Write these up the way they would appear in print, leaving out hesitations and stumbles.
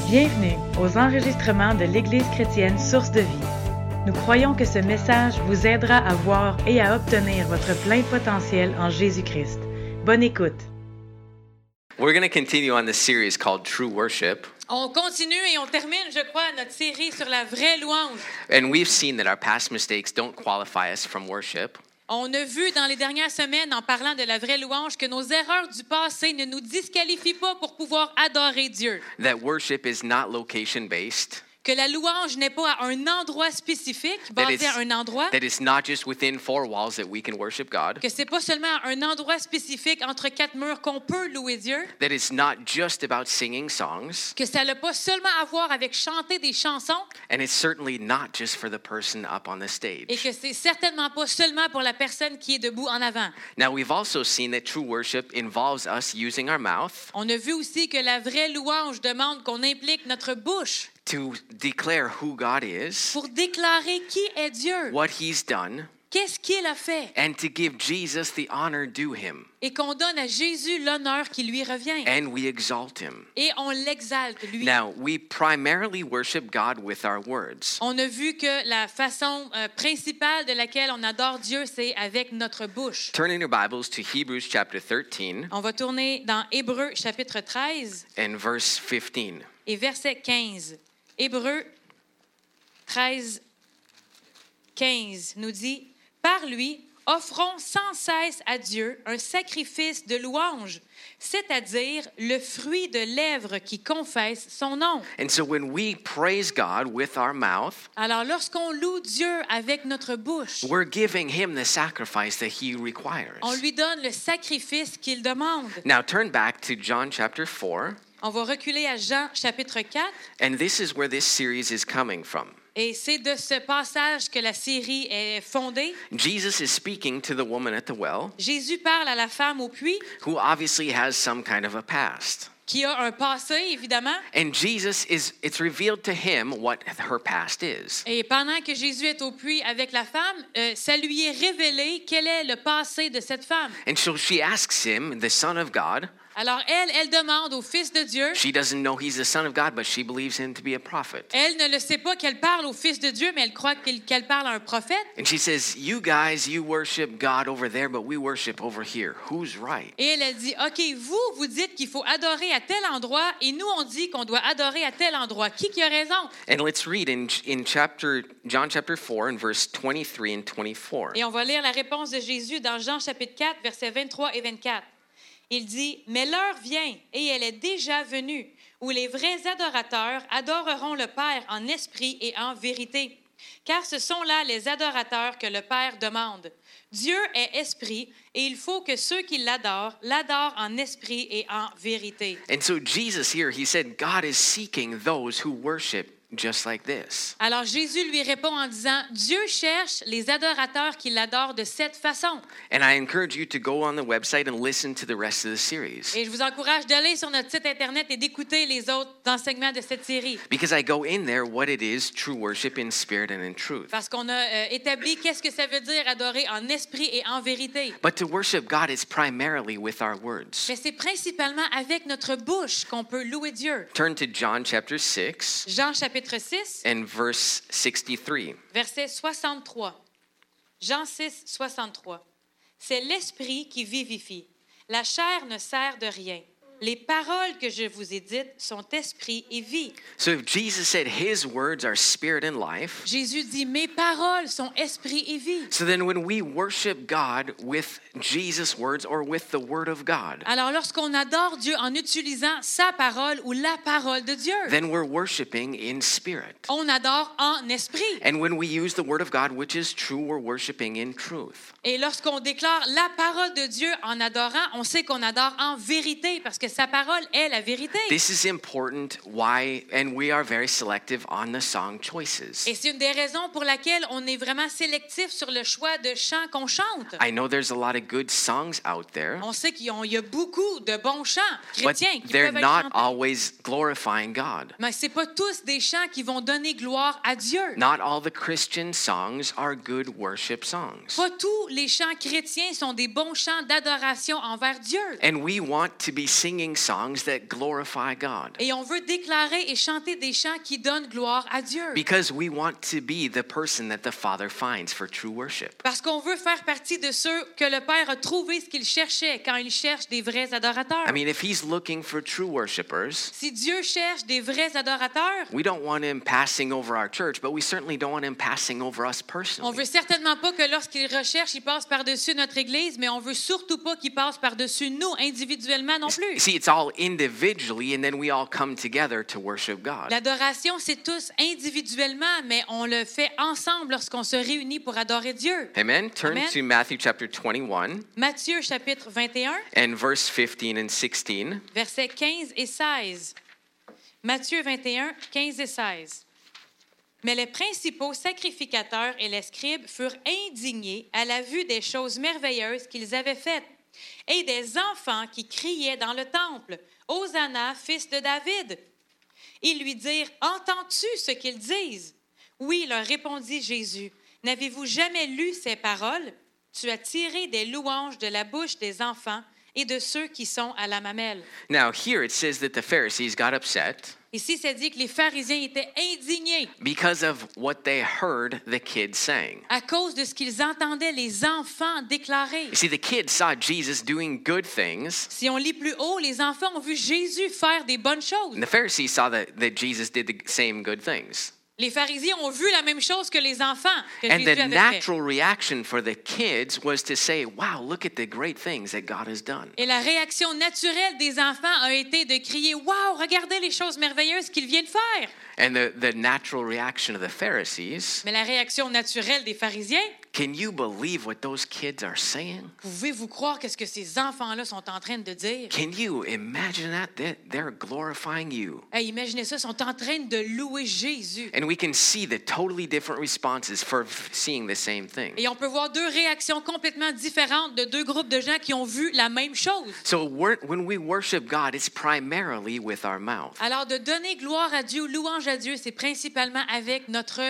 Bienvenue aux enregistrements de l'Église chrétienne Source de Vie. Nous croyons que ce message vous aidera à voir et à obtenir votre plein potentiel en Jésus-Christ. Bonne écoute. We're going to continue on this series called True Worship. On continue et on termine, je crois, notre série sur la vraie louange. And we've seen that our past mistakes don't qualify us from worship. On a vu dans les dernières semaines, en parlant de la vraie louange, que nos erreurs du passé ne nous disqualifient pas pour pouvoir adorer Dieu. That worship is not location-based. Que la louange n'est pas à un endroit spécifique, basé à un endroit. That it's not just within four walls that we can worship God. Que c'est pas seulement à un endroit spécifique entre quatre murs qu'on peut louer Dieu. That it's not just about singing songs. Que ça n'a pas seulement à voir avec chanter des chansons. And it's certainly not just for the person up on the stage. Et que c'est certainement pas seulement pour la personne qui est debout en avant. Now we've also seen that true worship involves us using our mouth. On a vu aussi que la vraie louange demande qu'on implique notre bouche. To declare who God is, Pour déclarer qui est Dieu, what He's done, qu'est-ce qu'il a fait, and to give Jesus the honor due Him. et qu'on donne à Jésus l'honneur qui lui revient. And we exalt Him. Et on l'exalte, lui. Now, we primarily worship God with our words. On a vu que la façon principale de laquelle on adore Dieu, c'est avec notre bouche. Turn in your Bibles to Hebrews chapter 13 On va tourner dans Hébreux chapitre 13 and verse 15. et verset 15. Hébreux 13, 15 nous dit « Par lui, offrons sans cesse à Dieu un sacrifice de louange, c'est-à-dire le fruit de lèvres qui confessent son nom. » And so when we praise God with our mouth, Alors, lorsqu'on loue Dieu avec notre bouche, we're giving Him the sacrifice that He requires. on lui donne le sacrifice qu'il demande. Now, turn back to John chapter 4, On va reculer à Jean chapitre 4 and this is where this series is coming from. et c'est de ce passage que la série est fondée. Jesus is speaking to the woman at the well, Jésus parle à la femme au puits who obviously has some kind of a past. qui a un passé, évidemment. And it's revealed to him what her past is. Et pendant que Jésus est au puits avec la femme, ça lui est révélé quel est le passé de cette femme. And so she asks him, the Son of God. Alors elle demande au Fils de Dieu. She doesn't know he's the Son of God, but she believes him to be a prophet. Elle ne le sait pas qu'elle parle au Fils de Dieu, mais elle croit qu'elle parle à un prophète. And she says, you guys, you worship God over there, but we worship over here. Who's right? Et elle dit, OK, vous dites qu'il faut adorer à tel endroit, et nous, on dit qu'on doit adorer à tel endroit. Qui a raison? And let's read in John chapter 4 and verse 23 and 24. Et on va lire la réponse de Jésus dans Jean chapitre 4, versets 23 et 24. Il dit, « Mais l'heure vient, et elle est déjà venue, où les vrais adorateurs adoreront le Père en esprit et en vérité. Car ce sont là les adorateurs que le Père demande. Dieu est esprit, et il faut que ceux qui l'adorent en esprit et en vérité. » And so Jesus here, he said, God is seeking those who worship just like this. Alors Jésus lui répond en disant, Dieu cherche les adorateurs qui l'adorent de cette façon. And I encourage you to go on the website and listen to the rest of the series. Et je vous encourage d'aller sur notre site Internet et d'écouter les autres enseignements de cette série. Because I go in there what it is, true worship in spirit and in truth. Parce qu'on a établi qu'est-ce que ça veut dire adorer en esprit et en vérité. But to worship God is primarily with our words. Mais c'est principalement avec notre bouche qu'on peut louer Dieu. Turn to John chapter 6 Jean chapitre 6, and verse 63. verset 63. Jean 6, 63. C'est l'esprit qui vivifie. La chair ne sert de rien. Les paroles que je vous ai dites sont esprit et vie. So if Jesus said his words are spirit and life, Jésus dit, mes paroles sont esprit et vie. so then when we worship God with Jesus' words or with the word of God, Alors lorsqu'on adore Dieu en utilisant sa parole ou la parole de Dieu, then we're worshiping in spirit. on adore en esprit. And when we use the word of God, which is true, we're worshiping in truth. Et lorsqu'on déclare la parole de Dieu en adorant, on sait qu'on adore en vérité parce que sa parole est la vérité. This is important and we are very selective on the song choices. Et c'est une des raisons pour laquelle on est vraiment sélectif sur le choix de chants qu'on chante. I know there's a lot of good songs out there, On sait qu'il y a beaucoup de bons chants but chrétiens qui they're peuvent être not chantés. always glorifying God. Mais c'est pas tous des chants qui vont donner gloire à Dieu. Not all the Christian songs are good worship songs. Pas tous les chants chrétiens sont des bons chants d'adoration envers Dieu. And we want to be singing singing songs that glorify God. Et on veut déclarer et chanter des chants qui donnent gloire à Dieu. Because we want to be the person that the Father finds for true worship. Parce qu'on veut faire partie de ceux que le Père a trouvé ce qu'il cherchait quand il cherche des vrais adorateurs. I mean, if he's looking for true worshipers, Si Dieu cherche des vrais adorateurs, we don't want him passing over our church, but we certainly don't want him passing over us on personally. veut certainement pas que lorsqu'il recherche, il passe par-dessus notre Église, mais on veut surtout pas qu'il passe par-dessus nous individuellement non plus. See, it's all individually, and then we all come together to worship God. L'adoration, c'est tous individuellement, mais on le fait ensemble lorsqu'on se réunit pour adorer Dieu. Amen. Turn Amen. to Matthew chapter 21 Matthieu chapitre 21, and verse 15 and 16. versets 15 et 16. Matthieu 21, 15 et 16. Mais les principaux sacrificateurs et les scribes furent indignés à la vue des choses merveilleuses qu'ils avaient faites et des enfants qui criaient dans le temple, « Hosanna, fils de David !» Ils lui dirent, « Entends-tu ce qu'ils disent? » « Oui, leur répondit Jésus, « N'avez-vous jamais lu ces paroles? Tu as tiré des louanges de la bouche des enfants et de ceux qui sont à la mamelle. » Now, here it says that the Pharisees got upset Ici, c'est dit que les pharisiens étaient indignés because of what they heard the kids saying. à cause de ce qu'ils entendaient les enfants déclarer. You see, the kids saw Jesus doing good things, Si on lit plus haut, les enfants ont vu Jésus faire des bonnes choses. and the Pharisees saw that Jesus did the same good things. Les pharisiens ont vu la même chose que les enfants que And Jésus the avait fait. natural reaction for the kids was to say, wow, look at the great things that God has done. Et la réaction naturelle des enfants a été de crier « Wow, regardez les choses merveilleuses qu'il vient de faire! » And the natural reaction of the Pharisees, Mais la réaction naturelle des pharisiens, can you believe what those kids are saying? pouvez-vous croire qu'est-ce que ces enfants-là sont en train de dire? Can you imagine that? They're glorifying you. Hey, imaginez ça, ils sont en train de louer Jésus. And we can see the totally different responses for seeing the same thing. Et on peut voir deux réactions complètement différentes de deux groupes de gens qui ont vu la même chose. So when we worship God, it's primarily with our mouth. Alors, de donner gloire à Dieu, louange à Dieu, c'est principalement avec notre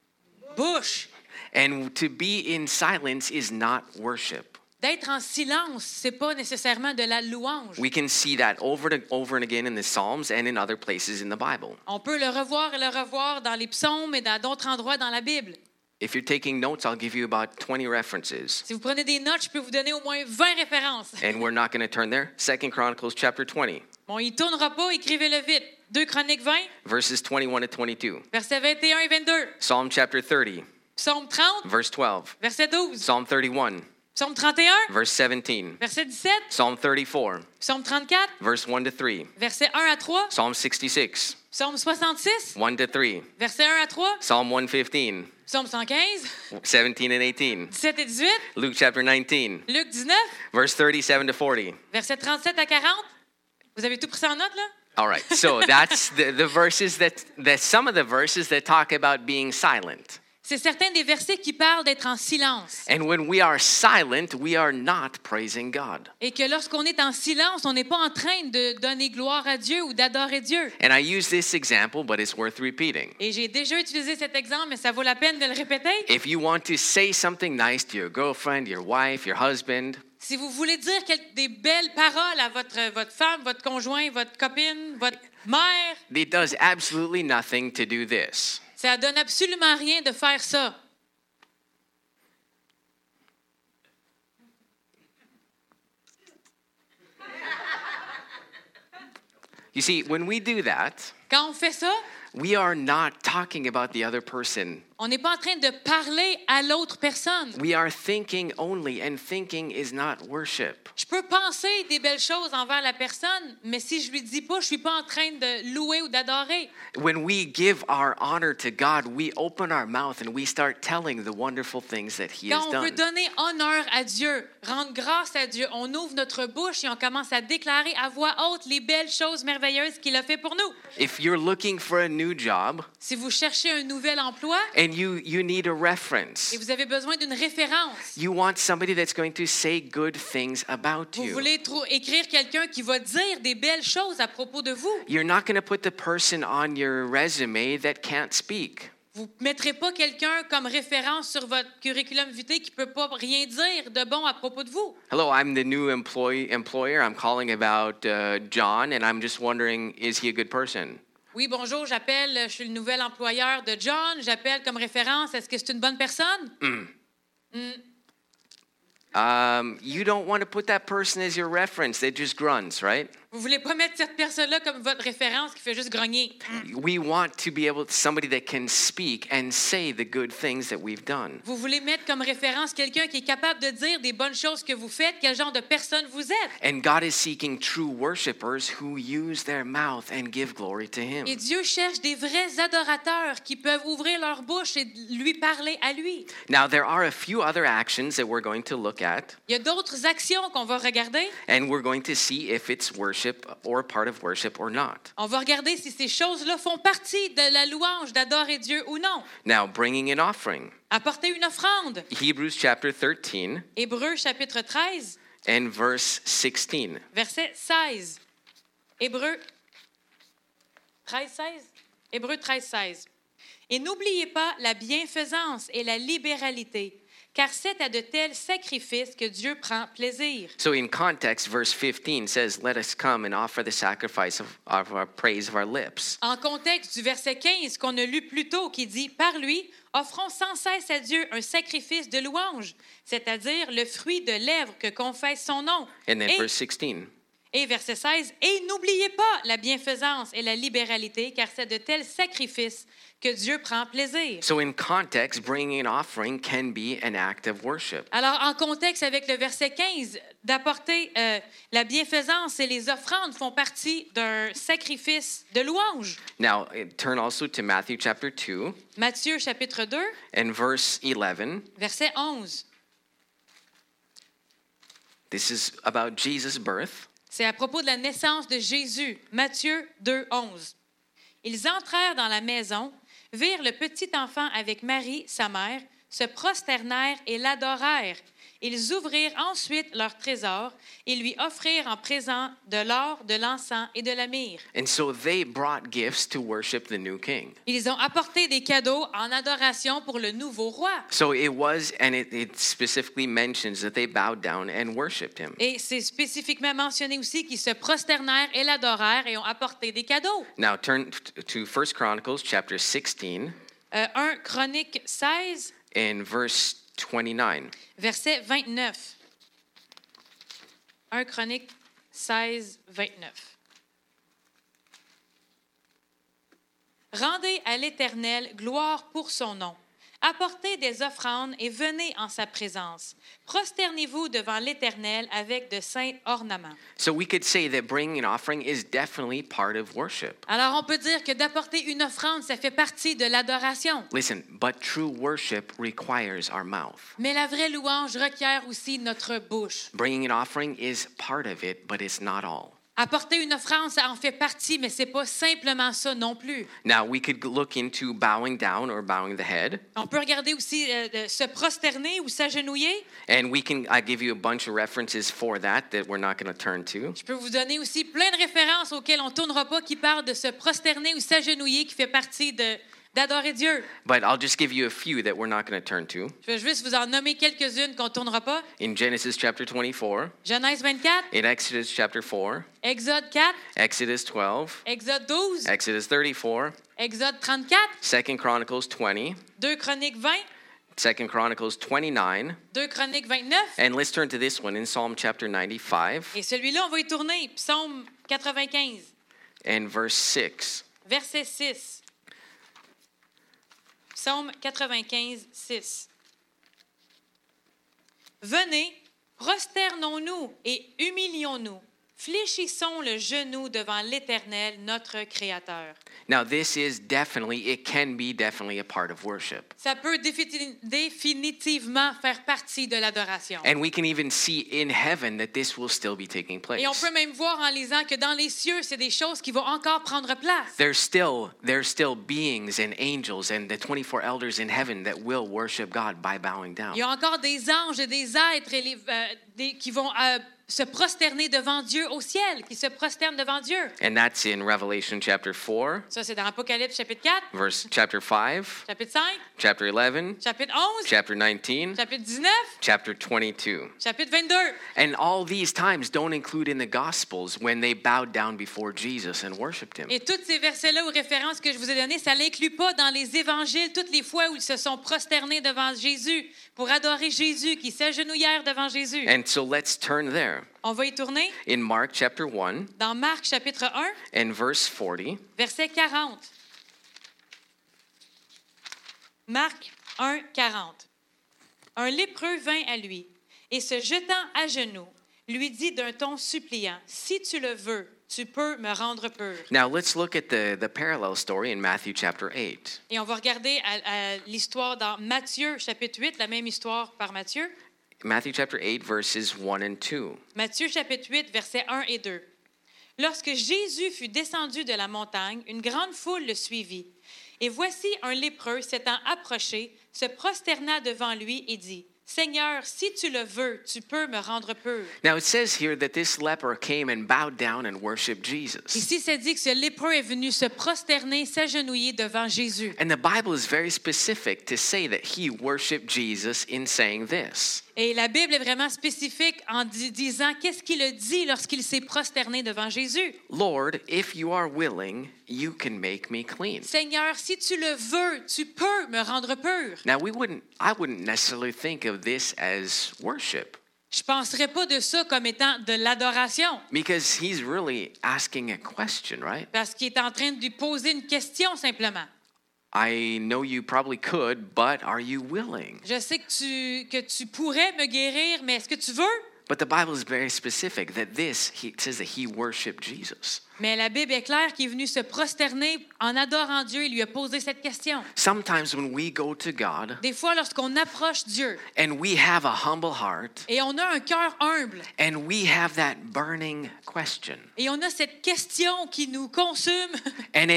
bouche. And to be in silence is not worship. D'être en silence, c'est pas nécessairement de la louange. We can see that over and again in the Psalms and in other places in the Bible. On peut le revoir et le revoir dans les psaumes et dans d'autres endroits dans la Bible. If you're taking notes, I'll give you about 20 references. Si vous prenez des notes, je peux vous donner au moins 20 références. And we're not going to turn there. 2 Chronicles chapter 20, Bon, il tournera pas, écrivez-le vite. 2 Chroniques 20, verses 21 to 22. versets 21 et 22. Psalm chapter 30, Psaume 30, verse 12. verset 12. Psalm 31, Psaume 31, verse 17. verset 17. Psalm 34, Psaume 34, verse 1 to 3. verset 1 à 3. Psalm 66, Psaume 66, 1 to 3. verset 1 à 3. Psalm 115, Psaume 115, 17 and 18. 17 et 18. Luke chapter 19, Luc 19, verse 37 to 40. verset 37 à 40. Vous avez tout pris ça en note, là? All right, so that's the verses that some of the verses that talk about being silent. C'est certains des versets qui parlent d'être en silence. And when we are silent, we are not praising God. Et que lorsqu'on est en silence, on n'est pas en train de donner gloire à Dieu ou d'adorer Dieu. And I use this example, but it's worth repeating. Et j'ai déjà utilisé cet exemple, mais ça vaut la peine de le répéter. If you want to say something nice to your girlfriend, your wife, your husband, Si vous voulez dire des belles paroles à votre femme, votre conjoint, votre copine, votre mère, it does absolutely nothing to do this. ça donne absolument rien de faire ça. You see, when we do that, Quand on fait ça, we are not talking about the other person. on n'est pas en train de parler à l'autre personne. We are thinking only, and thinking is not worship. Je peux penser des belles choses envers la personne, mais si je lui dis pas, je suis pas en train de louer ou d'adorer. When we give our honor to God, we open our mouth and we start telling the wonderful things that He has Quand on veut done. donner honneur à Dieu, rendre grâce à Dieu, on ouvre notre bouche et on commence à déclarer à voix haute les belles choses merveilleuses qu'il a fait pour nous. If you're looking for a new job Si vous cherchez un nouvel emploi and you need a reference, et vous avez besoin d'une référence, you want somebody that's going to say good things about vous you. voulez écrire quelqu'un qui va dire des belles choses à propos de vous. You're not going to put the person on your resume that can't speak. Vous ne mettrez pas quelqu'un comme référence sur votre curriculum vitae qui ne peut pas rien dire de bon à propos de vous. Hello, I'm the new employer. I'm calling about John, and I'm just wondering, is he a good person? Oui, bonjour, je suis le nouvel employeur de John. J'appelle comme référence, est-ce que c'est une bonne personne? You don't want to put that person as your reference. They just grunts, right? Vous voulez pas mettre cette personne-là comme votre référence qui fait juste grogner. We want to be somebody that can speak and say the good things that we've done. Vous voulez mettre comme référence quelqu'un qui est capable de dire des bonnes choses que vous faites, quel genre de personne vous êtes. And God is seeking true worshipers who use their mouth and give glory to Him. Et Dieu cherche des vrais adorateurs qui peuvent ouvrir leur bouche et lui parler à lui. Now, there are a few other actions that we're going to look at, Il y a d'autres actions qu'on va regarder. and we're going to see if it's worship or part of worship or not. On va regarder si ces choses-là font partie de la louange d'adorer Dieu ou non. Now, bringing an offering. Apporter une offrande. Hebrews chapter 13 Hébreux chapitre 13, and verse 16. verset 16. Hébreux 13, 16. Hébreux 13, 16. Et n'oubliez pas la bienfaisance et la libéralité, car c'est à de tels sacrifices que Dieu prend plaisir. So in context, verse 15 says, "Let us come and offer the sacrifice of our praise of our lips." En contexte du verset 15 qu'on a lu plus tôt, qui dit « Par lui, offrons sans cesse à Dieu un sacrifice de louange, c'est-à-dire le fruit de lèvres que confesse son nom. » And then verse 16. Et verset 16, « Et n'oubliez pas la bienfaisance et la libéralité, car c'est de tels sacrifices que Dieu prend plaisir. » So in context, bringing an offering can be an act of worship. Alors, en contexte avec le verset 15, d'apporter la bienfaisance et les offrandes font partie d'un sacrifice de louange. Now, turn also to Matthew chapter 2 Matthieu chapitre 2, and verse 11. verset 11. This is about Jesus' birth. C'est à propos de la naissance de Jésus. Matthieu 2, 11. Ils entrèrent dans la maison, virent le petit enfant avec Marie, sa mère, se prosternèrent et l'adorèrent. Ils ouvrirent ensuite leur trésor et lui offrirent en présent de l'or, de l'encens et de la myrrhe. And so they brought gifts to worship the new king. Ils ont apporté des cadeaux en adoration pour le nouveau roi. So it was, and it specifically mentions that they bowed down and worshiped him. Et c'est spécifiquement mentionné aussi qu'ils se prosternèrent et l'adorèrent et ont apporté des cadeaux. Now turn to 1 Chronicles chapter 16 1 Chronique 16, and verse 29. verset 29. 1 Chronique 16, 29. Rendez à l'Éternel gloire pour son nom. Apportez des offrandes et venez en sa présence. Prosternez-vous devant l'Éternel avec de saints ornements. So we could say that bringing an offering is definitely part of worship. Alors on peut dire que d'apporter une offrande, ça fait partie de l'adoration. Listen, but true worship requires our mouth. Mais la vraie louange requiert aussi notre bouche. Bringing an offering is part of it, but it's not all. Apporter une offrande, ça en fait partie, mais c'est pas simplement ça non plus. Now, we could look into bowing down or bowing the head, On peut regarder aussi se prosterner ou s'agenouiller. and I give you a bunch of references for that we're not going to turn to. Je peux vous donner aussi plein de références auxquelles on ne tournera pas qui parlent de se prosterner ou s'agenouiller, qui fait partie d'adorer Dieu. But I'll just give you a few that we're not going to turn to. Je vais juste vous en nommer quelques-unes qu'on ne tournera pas. In Genesis chapter 24, Genèse 24, in Exodus chapter 4, Exode 4, Exodus 12, Exode 12, Exodus 34, Exode 34, 2 Chronicles 20, 2 Chroniques 20, 2 Chronicles 29, 2 Chroniques 29. and let's turn to this one in Psalm chapter 95 Et celui-là, on va y tourner. Psaume 95, and verse 6. verset 6. Psaume 95, 6. Venez, prosternons-nous et humilions-nous. Fléchissons le genou devant l'Éternel, notre Créateur. Now, it can be definitely a part of worship. Ça peut définitivement faire partie de l'adoration. And we can even see in heaven that this will still be taking place. Et on peut même voir en lisant que dans les cieux, c'est des choses qui vont encore prendre place. There's still beings and angels and the 24 elders in heaven that will worship God by bowing down. Il y a encore des anges et des êtres et qui vont se prosterner devant Dieu au ciel, qui se prosternent devant Dieu. And that's in Revelation chapter 4, Ça, c'est dans Apocalypse chapitre 4, chapter 5, chapitre 5, chapter 11, chapitre 11, chapter 19, chapitre 19, chapter 22. chapitre 22. And all these times don't include in the Gospels when they bowed down before Jesus and worshiped him. Et tous ces versets-là ou références que je vous ai données, ça ne l'inclut pas dans les évangiles, toutes les fois où ils se sont prosternés devant Jésus pour adorer Jésus, qui s'agenouillèrent devant Jésus. And so let's turn there. On va y tourner In Mark chapter 1 dans Marc chapitre 1, and verse 40, verset 40. Marc 1, 40. Un lépreux vint à lui et se jetant à genoux, lui dit d'un ton suppliant, « Si tu le veux, tu peux me rendre pur. » now let's look at the parallel story in Matthew chapter 8. Et on va regarder à l'histoire dans Matthieu chapitre 8, la même histoire par Matthieu. Matthew chapter 8, verses 1 and 2. Matthieu chapitre 8, versets 1 et 2. Lorsque Jésus fut descendu de la montagne, une grande foule le suivit. Et voici un lépreux s'étant approché, se prosterna devant lui et dit, « Seigneur, si tu le veux, tu peux me rendre pur. » Now it says here that this leper came and bowed down and worshiped Jesus. Ici, c'est dit que ce lépreux est venu se prosterner, s'agenouiller devant Jésus. And the Bible is very specific to say that he worshiped Jesus in saying this. Et la Bible est vraiment spécifique en disant qu'est-ce qu'il a dit lorsqu'il s'est prosterné devant Jésus. Lord, if you are willing, you can make me clean. Seigneur, si tu le veux, tu peux me rendre pur. Now I wouldn't necessarily think of this as worship Je ne penserais pas de ça comme étant de l'adoration, because he's really asking a question, right? parce qu'il est en train de lui poser une question simplement. I know you probably could, but are you willing? Je sais que tu pourrais me guérir, mais est-ce que tu veux? But the Bible is very specific that it says that he worshiped Jesus. Mais la Bible est claire qu'il est venu se prosterner en adorant Dieu et lui a posé cette question. Sometimes when we go to God Des fois, lorsqu'on approche Dieu and we have a humble heart et on a un cœur humble and we have that burning question et on a cette question qui nous consume and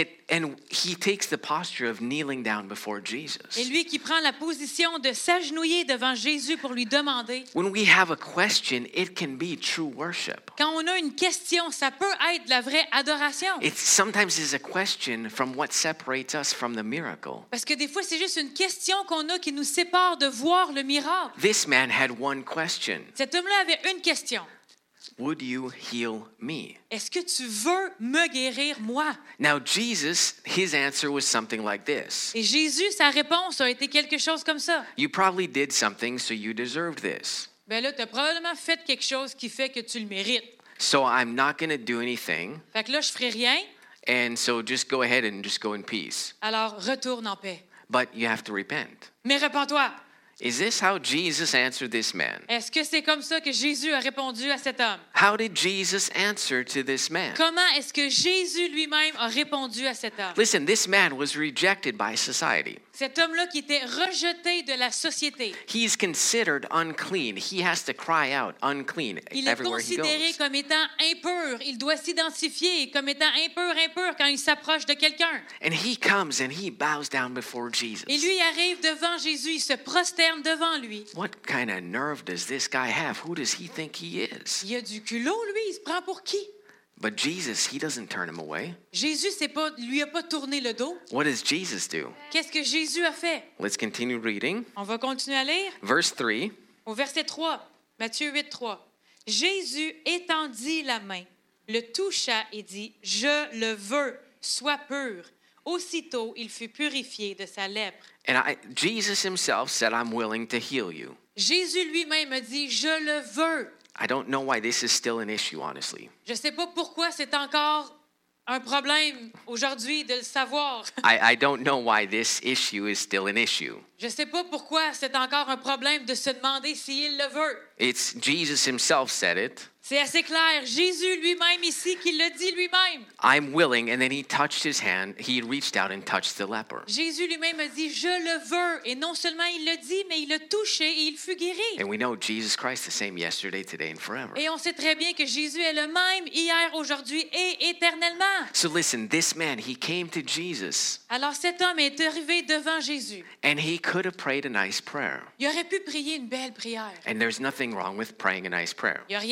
he takes the posture of kneeling down before Jesus. et lui qui prend la position de s'agenouiller devant Jésus pour lui demander. When we have a question, it can be true worship. Quand on a une question, ça peut être de la vraie adoration. Sometimes it's a question from what separates us from the miracle. Parce que des fois, c'est juste une question qu'on a qui nous sépare de voir le miracle. This man had one question. Cet homme-là avait une question. Would you heal me? Est-ce que tu veux me guérir, moi? Now, Jesus, his answer was something like this. Et Jésus, sa réponse a été quelque chose comme ça. You probably did something, so you deserved this. Ben là, tu as probablement fait quelque chose qui fait que tu le mérites. So I'm not going to do anything. Fait que là, je ferai rien. And so just go ahead and just go in peace. Alors, retourne en paix. But you have to repent. Mais repens-toi. Is this how Jesus answered this man? Est-ce que c'est comme ça que Jésus a répondu à cet homme? How did Jesus answer to this man? Comment est-ce que Jésus lui-même a répondu à cet homme? Listen, this man was rejected by society. Cet homme-là qui était rejeté de la société. He's considered unclean. He has to cry out unclean Il est everywhere he considéré goes. comme étant impur. Il doit s'identifier comme étant impur quand il s'approche de quelqu'un. And he comes and he bows down before Jesus. Et lui, il arrive devant Jésus, il se prosterne devant lui. What kind of nerve does this guy have? Who does he think he is? Il a du culot, lui, il se prend pour qui? But Jesus, he doesn't turn him away. Jésus lui a pas tourné le dos. What does Jesus do? Qu'est-ce que Jésus a fait? Let's continue reading. On va continuer à lire. Verse 3. Au verset 3, Matthieu 8, 3. Jésus étendit la main, le toucha et dit, « Je le veux, sois pur. » Aussitôt, il fut purifié de sa lèpre. And Jesus himself said, I'm willing to heal you. Jésus lui-même a dit, « Je le veux. » I don't know why this is still an issue, honestly. Je ne sais pas pourquoi c'est encore un problème aujourd'hui de le savoir. I don't know why this issue is still an issue. Je ne sais pas pourquoi c'est encore un problème de se demander s'il le veut. It's Jesus himself said it. C'est assez clair. Jésus lui-même ici qui le dit lui-même. I'm willing, and then he touched his hand. He reached out and touched the leper. Jésus lui-même a dit, je le veux. Et non seulement il le dit, mais il l'a touché et il fut guéri. And we know Jesus Christ the same yesterday, today, and forever. Et on sait très bien que Jésus est le même hier, aujourd'hui et éternellement. So listen, this man, he came to Jesus, Alors cet homme est arrivé devant Jésus. and he could have prayed a nice prayer. Il aurait pu prier une belle prière. And there's nothing wrong with praying a nice prayer. Il n'y a rien de mal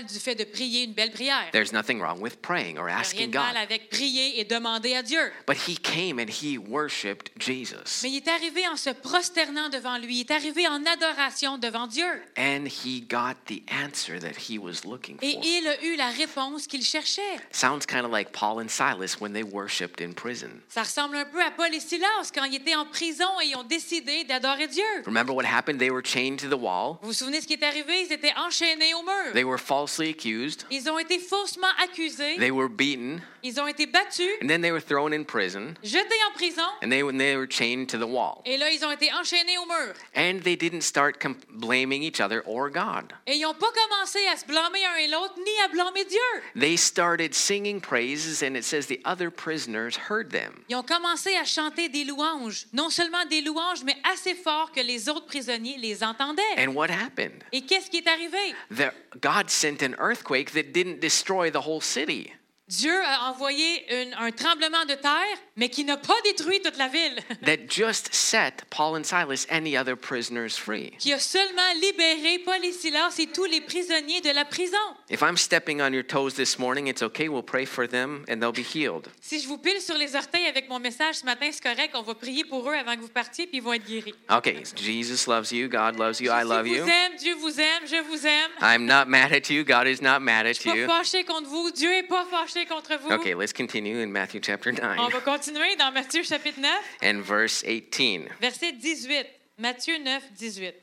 mal du fait de prier une belle prière. There's nothing wrong with praying or Il n'y a rien asking de mal God. avec prier et demander à Dieu. But he came and he worshiped Jesus. Mais il est arrivé en se prosternant devant lui. Il est arrivé en adoration devant Dieu. And he got the answer that he was looking Et for. il a eu la réponse qu'il cherchait. Sounds kind of like Paul and Silas when they worshiped in prison. Ça ressemble un peu à Paul et Silas quand ils étaient en prison et ils ont décidé d'adorer Dieu. Remember what happened? They were chained to the wall. Vous vous souvenez ce qui est arrivé? Ils étaient enchaînés au mur. They were falsely accused. Ils ont été faussement accusés. They were beaten. Ils ont été battus, And then they were thrown in prison. jetés en prison. And they were chained to the wall. Et là, ils ont été enchaînés au mur. And they didn't start blaming each other or God. Et ils n'ont pas commencé à se blâmer un et l'autre, ni à blâmer Dieu. They started singing praises, and it says the other prisoners heard them. Ils ont commencé à chanter des louanges. Non seulement des louanges, mais assez fort que les autres prisonniers les entendaient. And what happened? Et qu'est-ce qui est arrivé? God sent an earthquake that didn't destroy the whole city. Dieu a envoyé un tremblement de terre, mais qui n'a pas détruit toute la ville. That just set Paul and Silas and the other prisoners free. Qui a seulement libéré Paul et Silas et tous les prisonniers de la prison. If I'm stepping on your toes this morning, it's okay. We'll pray for them and they'll be healed. Si je vous pile sur les orteils avec mon message ce matin, c'est correct. On va prier pour eux avant que vous partiez, puis ils vont être guéris. Okay, Jesus loves you. God loves you. I love Jésus you. vous aime, Dieu vous aime, je vous aime. I'm not mad at you. God is not mad at Je suis you. pas fâché contre vous, Dieu est pas fâché contre vous. Okay, let's continue in Matthew chapter On 9 va continuer dans Matthieu chapitre 9, and verse 18. verset 18. Matthieu 9, 18.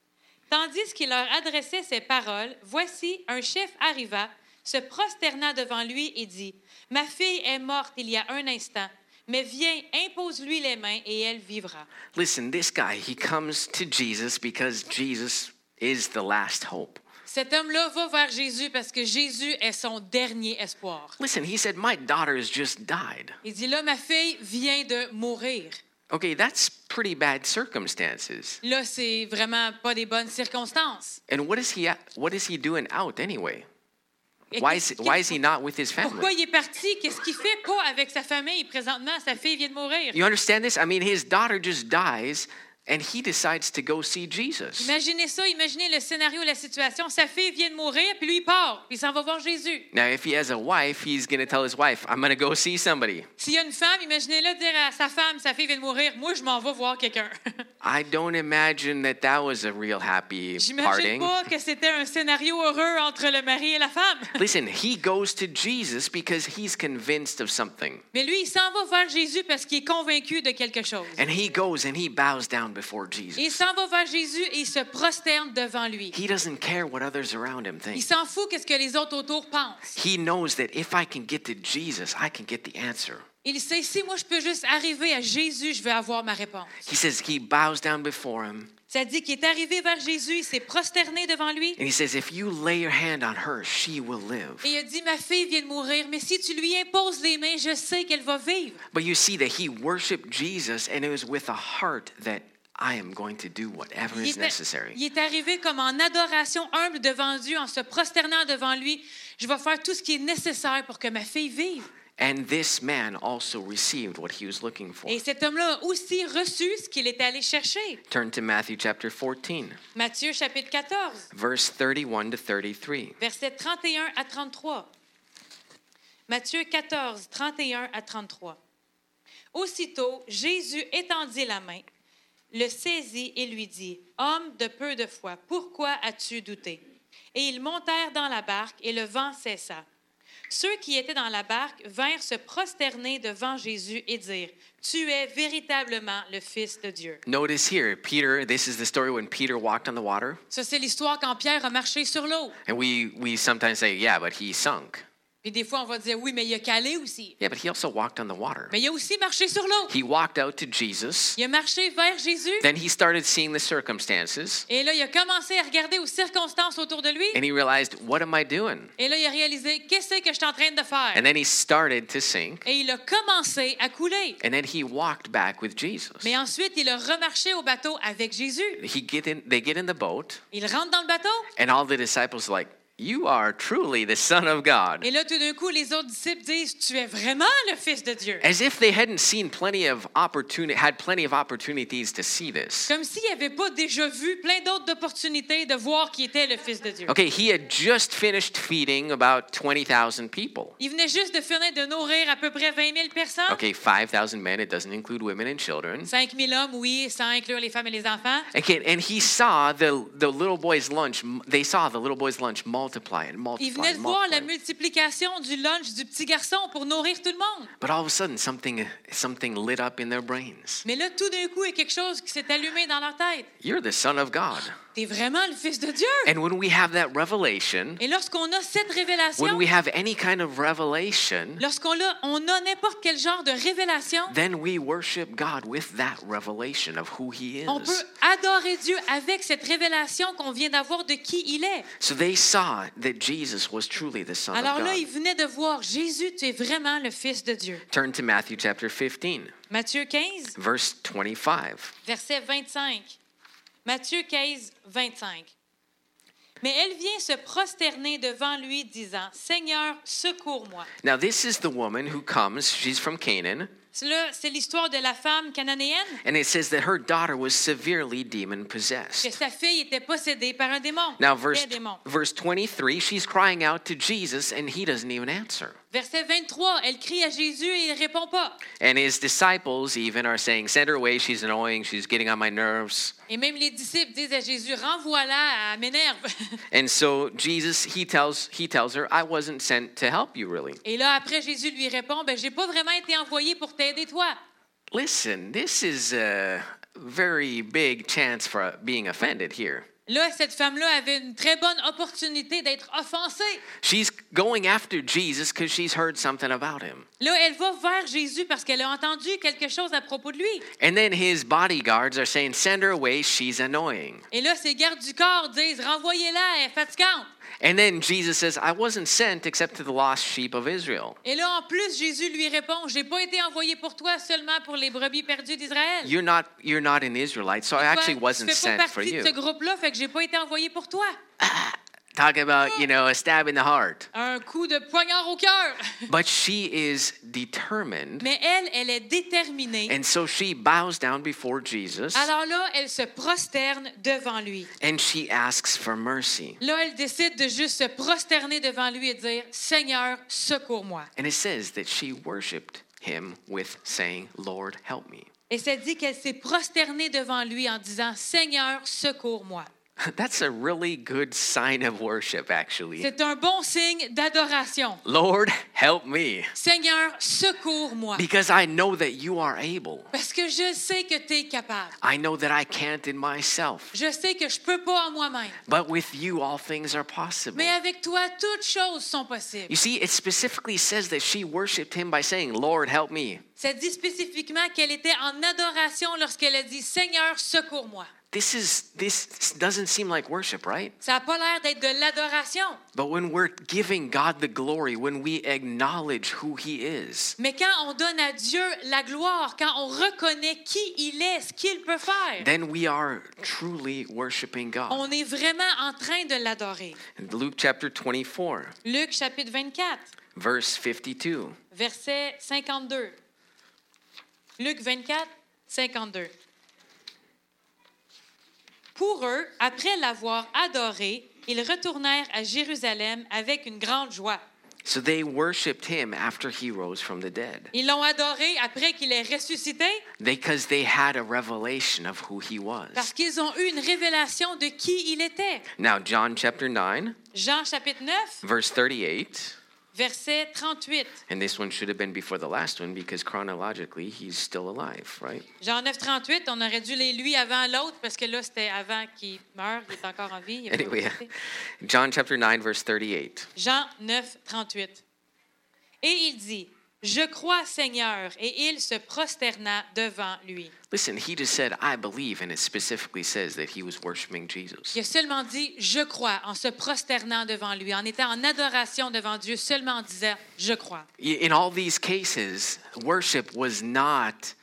Tandis qu'il leur adressait ces paroles, voici, un chef arriva, se prosterna devant lui et dit, « Ma fille est morte il y a un instant, mais viens, impose-lui les mains et elle vivra. » Listen, this guy, he comes to Jesus because Jesus is the last hope. Cet homme-là va vers Jésus parce que Jésus est son dernier espoir. Listen, he said, my daughter has just died. Il dit, là, ma fille vient de mourir. Okay, that's pretty bad circumstances. Là, c'est vraiment pas des bonnes circonstances. And what is he doing out anyway? Et Why is he not with his Pourquoi family? il est parti? Qu'est-ce qu'il fait pas avec sa famille présentement? Sa fille vient de mourir. You understand this? I mean, his daughter just dies and he decides to go see Jesus. Imaginez ça, imaginez le scénario, la situation. Sa fille vient de mourir, puis lui, il part, puis il s'en va voir Jésus. Now, if he has a wife, he's going to tell his wife, I'm going to go see somebody. S'il y a une femme, imaginez-le dire à sa femme, sa fille vient de mourir, moi, je m'en vais voir quelqu'un. I don't imagine that was a real happy J'imagine parting. pas que c'était un scénario heureux entre le mari et la femme. Listen, he goes to Jesus because he's convinced of something. Mais lui, il s'en va vers Jésus parce qu'il est convaincu de quelque chose. And he goes and he bows down before Jesus. Il s'en va vers Jésus et il se prosterne devant lui. He doesn't care what others around him Il think. s'en fout qu'est-ce que les autres autour pensent. He knows that if I can get to Jesus, I can get the answer. Il sait, si moi je peux juste arriver à Jésus, je vais avoir ma réponse. He says he bows down before him Ça dit qu'il est arrivé vers Jésus, il s'est prosterné devant lui. and he says, if you lay your hand on her, she will live. Et il a dit, ma fille vient de mourir, mais si tu lui imposes les mains, je sais qu'elle va vivre. But you see that he worshiped Jesus and it was with a heart that I am going to do whatever is necessary. Il est arrivé comme en adoration humble devant Dieu, en se prosternant devant lui. Je vais faire tout ce qui est nécessaire pour que ma fille vive. And this man also received what he was looking for. Et cet homme-là a aussi reçu ce qu'il est allé chercher. Turn to Matthew chapter 14, Matthieu chapitre 14, verse 31 to 33. versets 31 à 33. Matthieu 14, 31 à 33. Aussitôt, Jésus étendit la main, le saisit et lui dit, « Homme de peu de foi, pourquoi as-tu douté? » Et ils montèrent dans la barque et le vent cessa. Ceux qui étaient dans la barque vinrent se prosterner devant Jésus et dire, « Tu es véritablement le Fils de Dieu. » Notice here, Peter, this is the story when Peter walked on the water. Ça, c'est l'histoire quand Pierre a marché sur l'eau. And we sometimes say, yeah, but he sunk. Puis des fois, on va dire, oui, mais il a calé aussi. Yeah, but he also walked on the water. Mais il a aussi marché sur l'eau. He walked out to Jesus. Il a marché vers Jésus. Then he started seeing the circumstances. Et là, il a commencé à regarder aux circonstances autour de lui. And he realized, what am I doing? Et là, il a réalisé, qu'est-ce que je suis en train de faire? And then he started to sink. Et il a commencé à couler. And then he walked back with Jesus. Mais ensuite, il a remarché au bateau avec Jésus. They get in the boat. Il rentre dans le bateau. And all the disciples are like, You are truly the Son of God. Et là, tout d'un coup, les autres disciples disent, tu es vraiment le Fils de Dieu. As if they hadn't seen plenty of opportunities to see this. Comme s'ils n'avaient pas déjà vu plein d'autres opportunités de voir qui était le Fils de Dieu. Okay, he had just finished feeding about 20,000 people. Il venait juste de finir de nourrir à peu près 20 000 personnes. Okay, 5,000 men. It doesn't include women and children. 5 000 hommes, oui, sans inclure les femmes et les enfants. Okay, and he saw the little boy's lunch. They saw the little boy's lunch multiply and multiply. Il venait de voir la multiplication du lunch du petit garçon pour nourrir tout le monde. But all of a sudden, something lit up in their brains. Mais là, tout d'un coup, il y a quelque chose qui s'est allumé dans leur tête. You're the Son of God. T'es vraiment le Fils de Dieu. And when we have that revelation, Et lorsqu'on a cette révélation, when we have any kind of revelation, lorsqu'on a n'importe quel genre de révélation, then we worship God with that revelation of who He on peut is. adorer Dieu avec cette révélation qu'on vient d'avoir de qui il est. So they saw that Jesus was truly the Son Alors of là, God. ils venaient de voir Jésus, tu es vraiment le Fils de Dieu. Turn to Matthew chapter 15, Matthieu 15, verse 25. verset 25. Matthieu 15, 25. Mais elle vient se prosterner devant lui, disant, Seigneur, secours-moi. Now this is the woman who comes, she's from Canaan, Là, c'est l'histoire de la femme cananéenne, and it says that her daughter was severely que demon-possessed. sa fille était possédée par un démon. Now Un démon. verse 23, she's crying out to Jesus and he doesn't even answer. Verset 23, elle crie à Jésus et il ne répond pas. And his disciples even are saying, send her away, she's annoying, she's getting on my nerves. Et même les disciples disent à Jésus, renvoie-la, elle m'énerve. And so Jesus, he tells her, I wasn't sent to help you really. Et là, après, Jésus lui répond, ben, j'ai pas vraiment été envoyé pour t'aider, toi. Listen, this is a very big chance for being offended here. Là, cette femme-là avait une très bonne opportunité d'être offensée. She's going after Jesus because she's heard something about him. Là, elle va vers Jésus parce qu'elle a entendu quelque chose à propos de lui. And then his bodyguards are saying, send her away, she's annoying. Et là, ses gardes du corps disent, renvoyez-la, elle est fatigante. And then Jesus says, I wasn't sent except to the lost sheep of Israel. Et là, en plus, Jésus lui répond, j'ai pas été envoyé pour toi, seulement pour les brebis perdues d'Israël. You're not an Israelite, so I actually wasn't tu fais sent pas for partie you. de ce groupe-là, fait que j'ai pas été envoyé pour toi. Talk about, a stab in the heart. Un coup de poignard au cœur. But she is determined. Mais elle est déterminée. And so she bows down before Jesus Alors là, elle se prosterne devant lui. and she asks for mercy. Là, elle décide de juste se prosterner devant lui et dire, Seigneur, secours-moi. And it says that she worshiped him with saying, Lord, help me. Et ça dit qu'elle s'est prosternée devant lui en disant, Seigneur, secours-moi. That's a really good sign of worship, actually. C'est un bon signe d'adoration. Lord, help me. Seigneur, secours-moi. Because I know that you are able. Parce que je sais que tu es capable. I know that I can't in myself. Je sais que je peux pas en moi-même. But with you, all things are possible. Mais avec toi, toutes choses sont possibles. You see, it specifically says that she worshiped him by saying, Lord, help me. Ça dit spécifiquement qu'elle était en adoration lorsqu'elle a dit, Seigneur, secours-moi. This doesn't seem like worship, right? Ça n'a pas l'air d'être de l'adoration. But when we're giving God the glory, when we acknowledge who he is, Mais quand on donne à Dieu la gloire, quand on reconnaît qui il est, ce qu'il peut faire, then we are truly worshiping God. on est vraiment en train de l'adorer. In Luke chapter 24, Luc chapitre 24, verse 52. verset 52. Luc 24, 52. Pour eux, après l'avoir adoré, ils retournèrent à Jérusalem avec une grande joie. So they worshiped him after he rose from the dead. Ils l'ont adoré après qu'il ait ressuscité Because they had a revelation of who he parce was. qu'ils ont eu une révélation de qui il était. Now, John chapter 9, Jean chapitre 9, verse 38. verset 38. And this one should have been before the last one because chronologically he's still alive, right? Jean 9, 38, on aurait dû les lui avant l'autre parce que là, c'était avant qu'il meure, il est encore en vie. il a pas Anyway, ressuscité. John chapter 9, verse 38. Jean 9, 38. Et il dit, je crois, Seigneur, et il se prosterna devant lui. Listen, he just said, I believe, and it specifically says that he was worshiping Jesus. Il a seulement dit, je crois, en se prosternant devant lui, en étant en adoration devant Dieu, seulement en disant, je crois. In all these cases, worship was not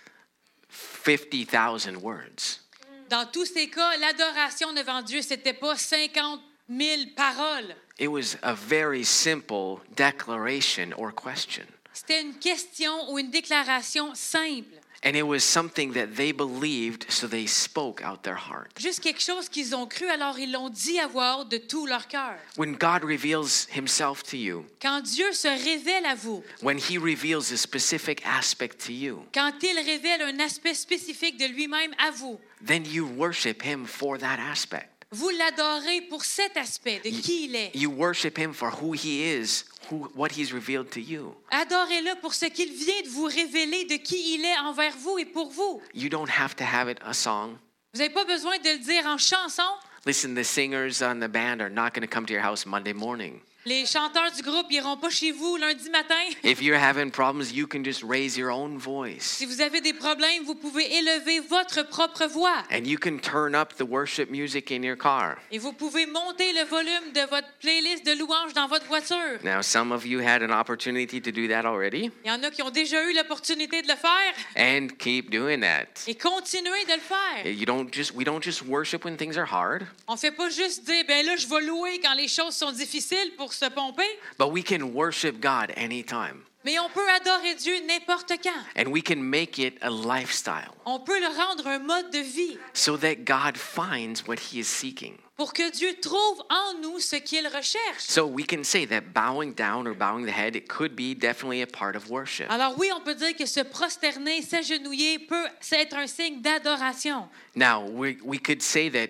50,000 words. Dans tous ces cas, l'adoration devant Dieu, c'était pas 50 000 paroles. It was a very simple declaration or question. C'était une question ou une déclaration simple. And it was something that they believed, so they spoke out their heart. Juste quelque chose qu'ils ont cru, alors ils l'ont dit à voix haute de tout leur cœur. When God reveals himself to you, Quand Dieu se révèle à vous, when he reveals a specific aspect to you, quand il révèle un aspect spécifique de lui-même à vous, then you worship him for that aspect. vous l'adorez pour cet aspect de qui il est. You worship him for who he is, what he's revealed to you. Adorez-le pour ce qu'il vient de vous révéler de qui il est envers vous et pour vous. You don't have to have it a song. Vous n'avez pas besoin de le dire en chanson. Listen, the singers on the band are not going to come to your house Monday morning. Les chanteurs du groupe n'iront pas chez vous lundi matin. If you're having problems, you can just raise your own voice. Si vous avez des problèmes, vous pouvez élever votre propre voix. And you can turn up the worship music in your car. Et vous pouvez monter le volume de votre playlist de louanges dans votre voiture. Now, some of you had an opportunity to do that already, Il y en a qui ont déjà eu l'opportunité de le faire and keep doing that. et continuez de le faire. We don't just worship when things are hard, On fait pas juste dire, ben là, je vais louer quand les choses sont difficiles pour se pomper, but we can worship God anytime. mais on peut adorer Dieu n'importe quand. And we can make it a lifestyle On peut le rendre un mode de vie so that God finds what he is seeking. pour que Dieu trouve en nous ce qu'il recherche. So we can say that bowing down or bowing the head, it could be definitely a part of worship. Alors oui, on peut dire que se prosterner, s'agenouiller peut être un signe d'adoration. Now, we could say that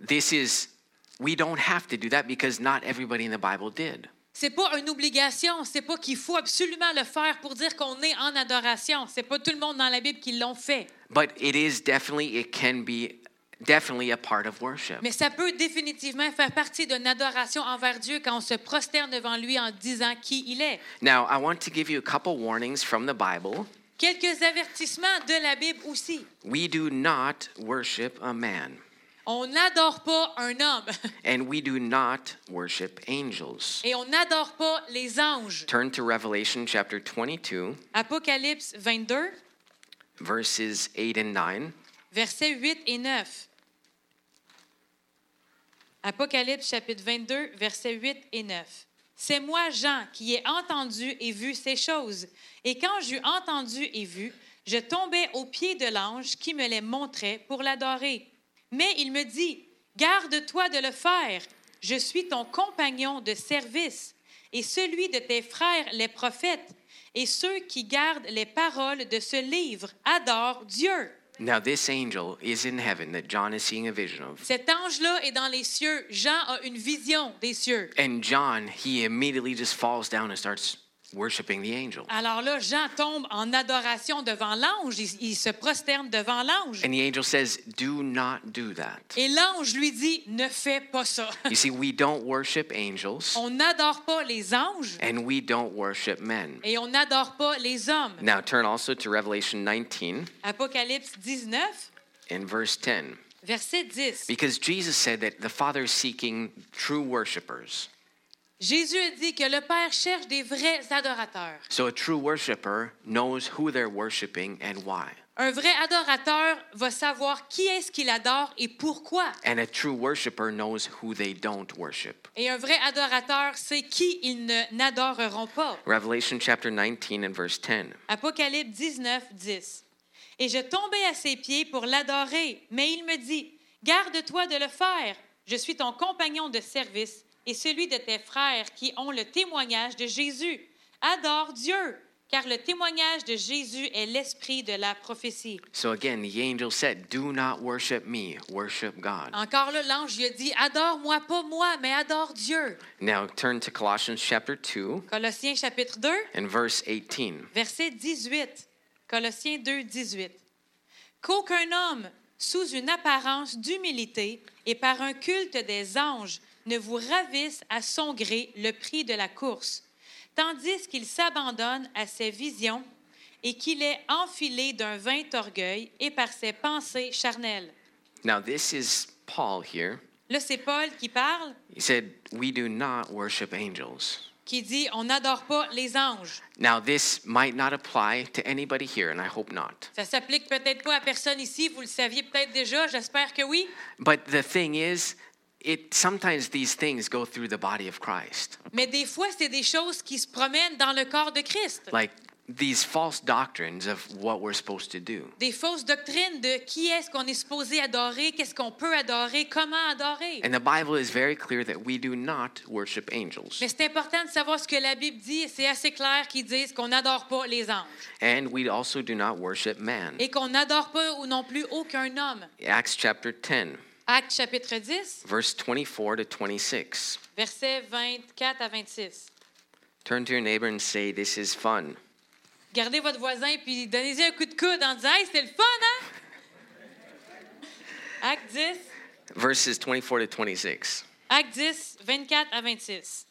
we don't have to do that because not everybody in the Bible did. C'est pas une obligation, c'est pas qu'il faut absolument le faire pour dire qu'on est en adoration. C'est pas tout le monde dans la Bible qui l'ont fait. But it can be definitely a part of worship. Mais ça peut définitivement faire partie d'une adoration envers Dieu quand on se prosterne devant lui en disant qui il est. Now, I want to give you a couple warnings from the Bible. Quelques avertissements de la Bible aussi. We do not worship a man, On n'adore pas un homme and we do not worship angels. et on n'adore pas les anges. Turn to Revelation chapter 22, Apocalypse 22, verses 8 and 9. versets 8 et 9. Apocalypse chapitre 22, versets 8 et 9. C'est moi, Jean, qui ai entendu et vu ces choses. Et quand j'eus entendu et vu, je tombais aux pieds de l'ange qui me les montrait pour l'adorer. Mais il me dit, garde-toi de le faire. Je suis ton compagnon de service et celui de tes frères les prophètes. Et ceux qui gardent les paroles de ce livre adorent Dieu. Now, this angel is in heaven that John is seeing a vision of. Cet ange-là est dans les cieux. Jean a une vision des cieux. And John, he immediately just falls down and starts worshiping the angel. Alors là, Jean tombe en adoration devant l'ange. Il se prosterne devant l'ange. And the angel says, do not do that. Et l'ange lui dit, ne fais pas ça. You see, we don't worship angels, On n'adore pas les anges and we don't worship men. et on n'adore pas les hommes. Now, turn also to Revelation 19 Apocalypse 19, and verse 10. verset 10. Because Jesus said that the Father is seeking true worshipers. Jésus a dit que le Père cherche des vrais adorateurs. So a true worshiper knows who they're worshiping and why. Un vrai adorateur va savoir qui est-ce qu'il adore et pourquoi. And a true worshiper knows who they don't worship. Et un vrai adorateur sait qui ils n'adoreront pas. Revelation chapter 19 and verse 10. Apocalypse 19, 10. Et je tombai à ses pieds pour l'adorer, mais il me dit, garde-toi de le faire. Je suis ton compagnon de service et celui de tes frères qui ont le témoignage de Jésus. Adore Dieu, car le témoignage de Jésus est l'esprit de la prophétie. So again, the angel said, do not worship me, worship God. Encore là, l'ange lui a dit, adore-moi, pas moi, mais adore Dieu. Now turn to Colossians chapter 2 Colossiens chapitre 2, and verse 18. verset 18. Colossiens 2, 18. Qu'aucun homme, sous une apparence d'humilité et par un culte des anges, ne vous ravisse à son gré le prix de la course, tandis qu'il s'abandonne à ses visions et qu'il est enfilé d'un vain orgueil et par ses pensées charnelles. Now this is Paul here. Là, c'est Paul qui parle, He said, we do not worship angels. qui dit on n'adore pas les anges. Now this might not apply to anybody here, and I hope not. Ça s'applique peut-être pas à personne ici, vous le saviez peut-être déjà, j'espère que oui. But the thing is, sometimes these things go through the body of Christ. Mais des fois, c'est des choses qui se promènent dans le corps de Christ. Like these false doctrines of what we're supposed to do. Des fausses doctrines de qui est-ce qu'on est supposé adorer, qu'est-ce qu'on peut adorer, comment adorer. And the Bible is very clear that we do not worship angels. Mais c'est important de savoir ce que la Bible dit, et c'est assez clair qu'ils disent qu'on n'adore pas les anges And we also do not worship man. et qu'on n'adore pas ou non plus aucun homme. Acts chapter 10, Actes chapitre 10, verse 24 to 26. versets 24 à 26. Turn to your neighbor and say, "This is fun." Gardez votre voisin puis donnez-y un coup de coude en disant « Hey, c'est le fun, hein? » Acte 10, Verses 24 to 26. Acte 10, 24 à 26.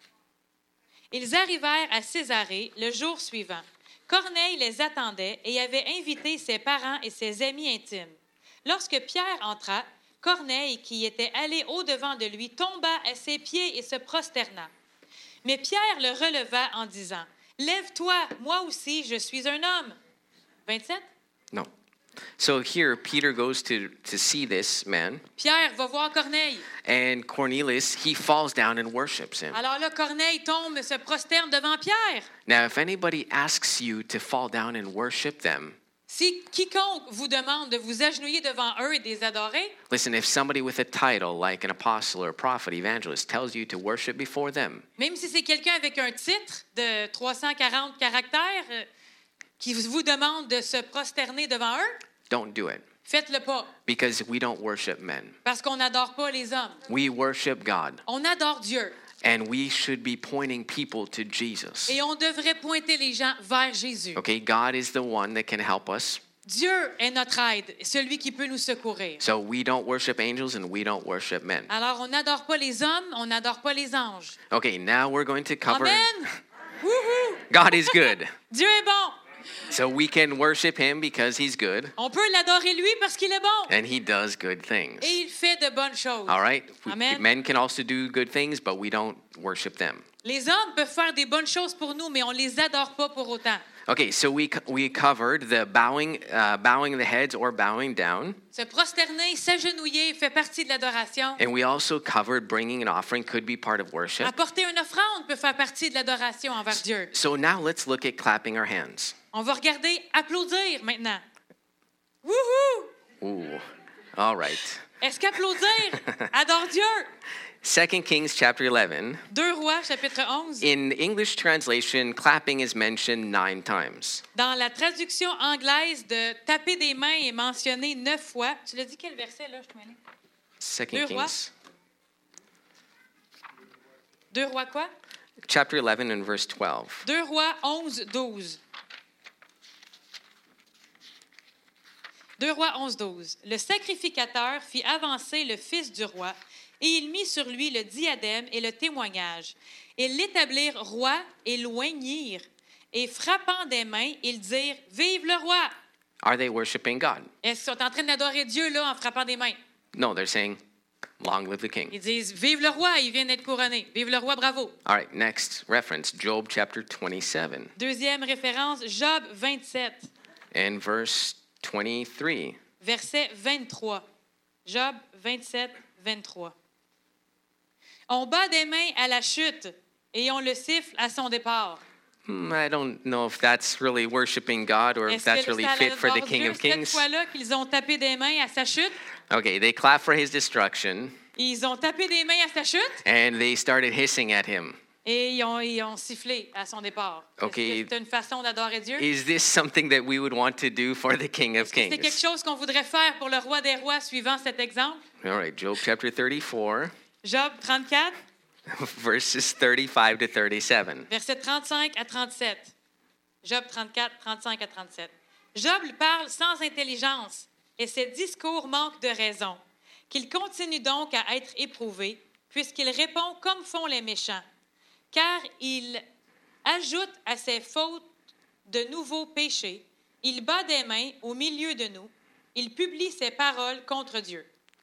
Ils arrivèrent à Césarée le jour suivant. Corneille les attendait et avait invité ses parents et ses amis intimes. Lorsque Pierre entra, Corneille, qui était allé au-devant de lui, tomba à ses pieds et se prosterna. Mais Pierre le releva en disant « Lève-toi, moi aussi, je suis un homme. » 27. No. So here, Peter goes to see this man, Pierre va voir Corneille. and Cornelius, he falls down and worships him. Alors là, Corneille tombe, se prosterne devant Pierre. Now, if anybody asks you to fall down and worship them, Si quiconque vous demande de vous agenouiller devant eux et de les adorer, listen, if somebody with a title like an apostle or a prophet, evangelist, tells you to worship before them, même si c'est quelqu'un avec un titre de 340 caractères qui vous demande de se prosterner devant eux, don't do it, faites-le pas, because we don't worship men. parce qu'on n'adore pas les hommes. We worship God, On adore Dieu and we should be pointing people to Jesus. et on devrait pointer les gens vers Jésus. Okay, God is the one that can help us. Dieu est notre aide, celui qui peut nous secourir. So we don't worship angels and we don't worship men. Alors, on n'adore pas les hommes, on n'adore pas les anges. Okay, now we're going to cover Amen! Wouhou! God is good. Dieu est bon. So we can worship him because he's good On peut l'adorer lui parce qu'il est bon. and he does good things. Et il fait de bonnes choses. All right? Amen. Men can also do good things, but we don't worship them. Les hommes peuvent faire des bonnes choses pour nous, mais on ne les adore pas pour autant. Okay, so we covered the bowing the heads or bowing down, Se prosterner, s'agenouiller fait partie de l'adoration. and we also covered bringing an offering could be part of worship. Apporter une offrande peut faire partie de l'adoration envers Dieu. So now let's look at clapping our hands. On va regarder applaudir maintenant. Wouhou! Ooh, all right. Est-ce qu'applaudir adore Dieu? 2 Kings chapter 11. 2 Rois, chapitre 11. In English translation, clapping is mentioned 9 times. Dans la traduction anglaise de taper des mains est mentionné 9 fois. Tu l'as dit quel verset, là? Je te mêle. 2 Deux Rois. Kings 2 Rois quoi? chapter 11 and verse 12. 2 Rois 11, 12. 2 Rois 11, 12. Le sacrificateur fit avancer le fils du roi, et il mit sur lui le diadème et le témoignage. Ils l'établirent roi et l'oignirent, et frappant des mains, ils dirent « Vive le roi! Are they worshiping God? » Est-ce qu'ils sont en train d'adorer Dieu là en frappant des mains? No, they're saying, "Long live the king." Ils disent « Vive le roi, il vient d'être couronné. Vive le roi, bravo! » All right, next reference, Job chapter 27 Deuxième référence, Job 27, and verse 23. verset 23. Job 27, 23. On bat des mains à la chute et on le siffle à son départ. I don't know if that's really worshiping God or if Est-ce that's que really ça fit for the adore King Dieu of cette Kings. fois-là qu'ils ont tapé des mains à sa chute? Okay, they clap for his destruction Ils ont tapé des mains à sa chute and they started hissing at him. et ils ont sifflé à son départ. OK. Est-ce que c'est une façon d'adorer Dieu? Is this something that we would want to do for the King of C'est quelque Kings? chose qu'on voudrait faire pour le roi des rois suivant cet exemple. All right, Job chapter 34, Job 34, verses 35 to 37. versets 35 à 37. Job 34, 35 à 37. Job parle sans intelligence et ses discours manquent de raison. Qu'il continue donc à être éprouvé, puisqu'il répond comme font les méchants. Car il ajoute à ses fautes de nouveaux péchés. Il bat des mains au milieu de nous. Il publie ses paroles contre Dieu.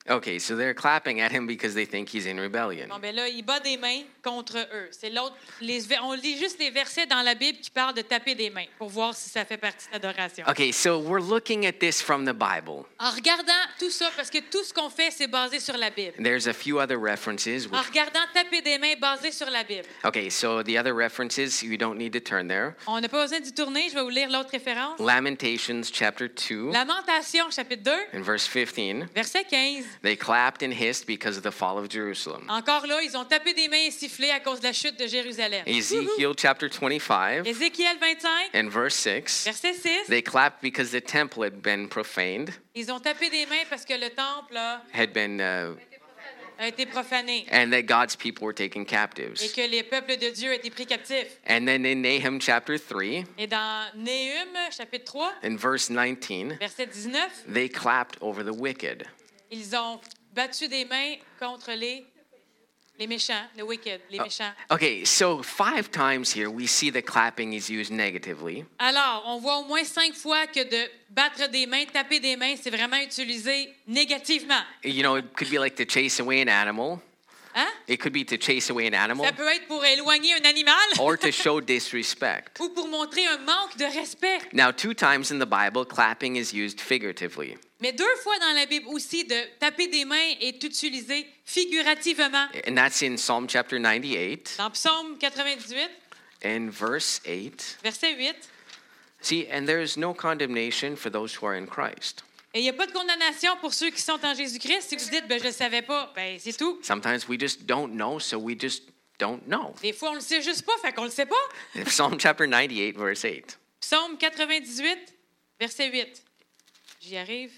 Okay, so they're clapping at him because they think he's in rebellion. Bon, ben là, il bat des mains contre eux. C'est l'autre. On lit juste les versets dans la Bible qui parlent de taper des mains pour voir si ça fait partie de l'adoration. Okay, so we're looking at this from the Bible. En regardant tout ça, parce que tout ce qu'on fait, c'est basé sur la Bible. There's a few other references. En regardant taper des mains basé sur la Bible. Okay, so the other references, you don't need to turn there. On n'a pas besoin d'y tourner. Je vais vous lire l'autre référence. Lamentations chapter 2 Lamentation, chapitre 2, and verse 15. verset 15. They clapped and hissed because of the fall of Jerusalem. Encore là, ils ont tapé des mains et sifflé à cause de la chute de Jérusalem. Ezekiel chapter 25 Ézéchiel 25, and verse 6. verset 6. They clapped because the temple had been profaned, Ils ont tapé des mains parce que le temple had been, a été profané and that God's people were taken et captives. que les peuples de Dieu ont été pris captifs. And then in Nahum chapter 3 Et dans Néhum, chapitre 3, and verse 19, verset 19, they clapped over the wicked. ils ont battu des mains contre les méchants, les wicked, les méchants. Okay, so 5 times here we see that clapping is used negatively. Alors, on voit au moins 5 fois que de battre des mains, taper des mains, c'est vraiment utilisé négativement. You know, it could be like to chase away an animal. Hein? It could be to chase away an animal Ça peut être pour éloigner un animal or to show disrespect. ou pour montrer un manque de respect. Now, 2 times in the Bible, clapping is used figuratively. Mais 2 fois dans la Bible aussi, de taper des mains est utilisé figurativement. And that's in Psalm chapter 98 Dans Psaume 98, and verse 8. verset 8, See, and there is no condemnation for those who are in Christ. et il n'y a pas de condamnation pour ceux qui sont en Jésus-Christ. Si vous dites, ben, je ne le savais pas, ben, c'est tout. Sometimes we just don't know, so we just don't know. Des fois, on ne le sait juste pas, fait qu'on ne le sait pas. Psalm chapter 98, verse 8. Psaume 98, verset 8. J'y arrive.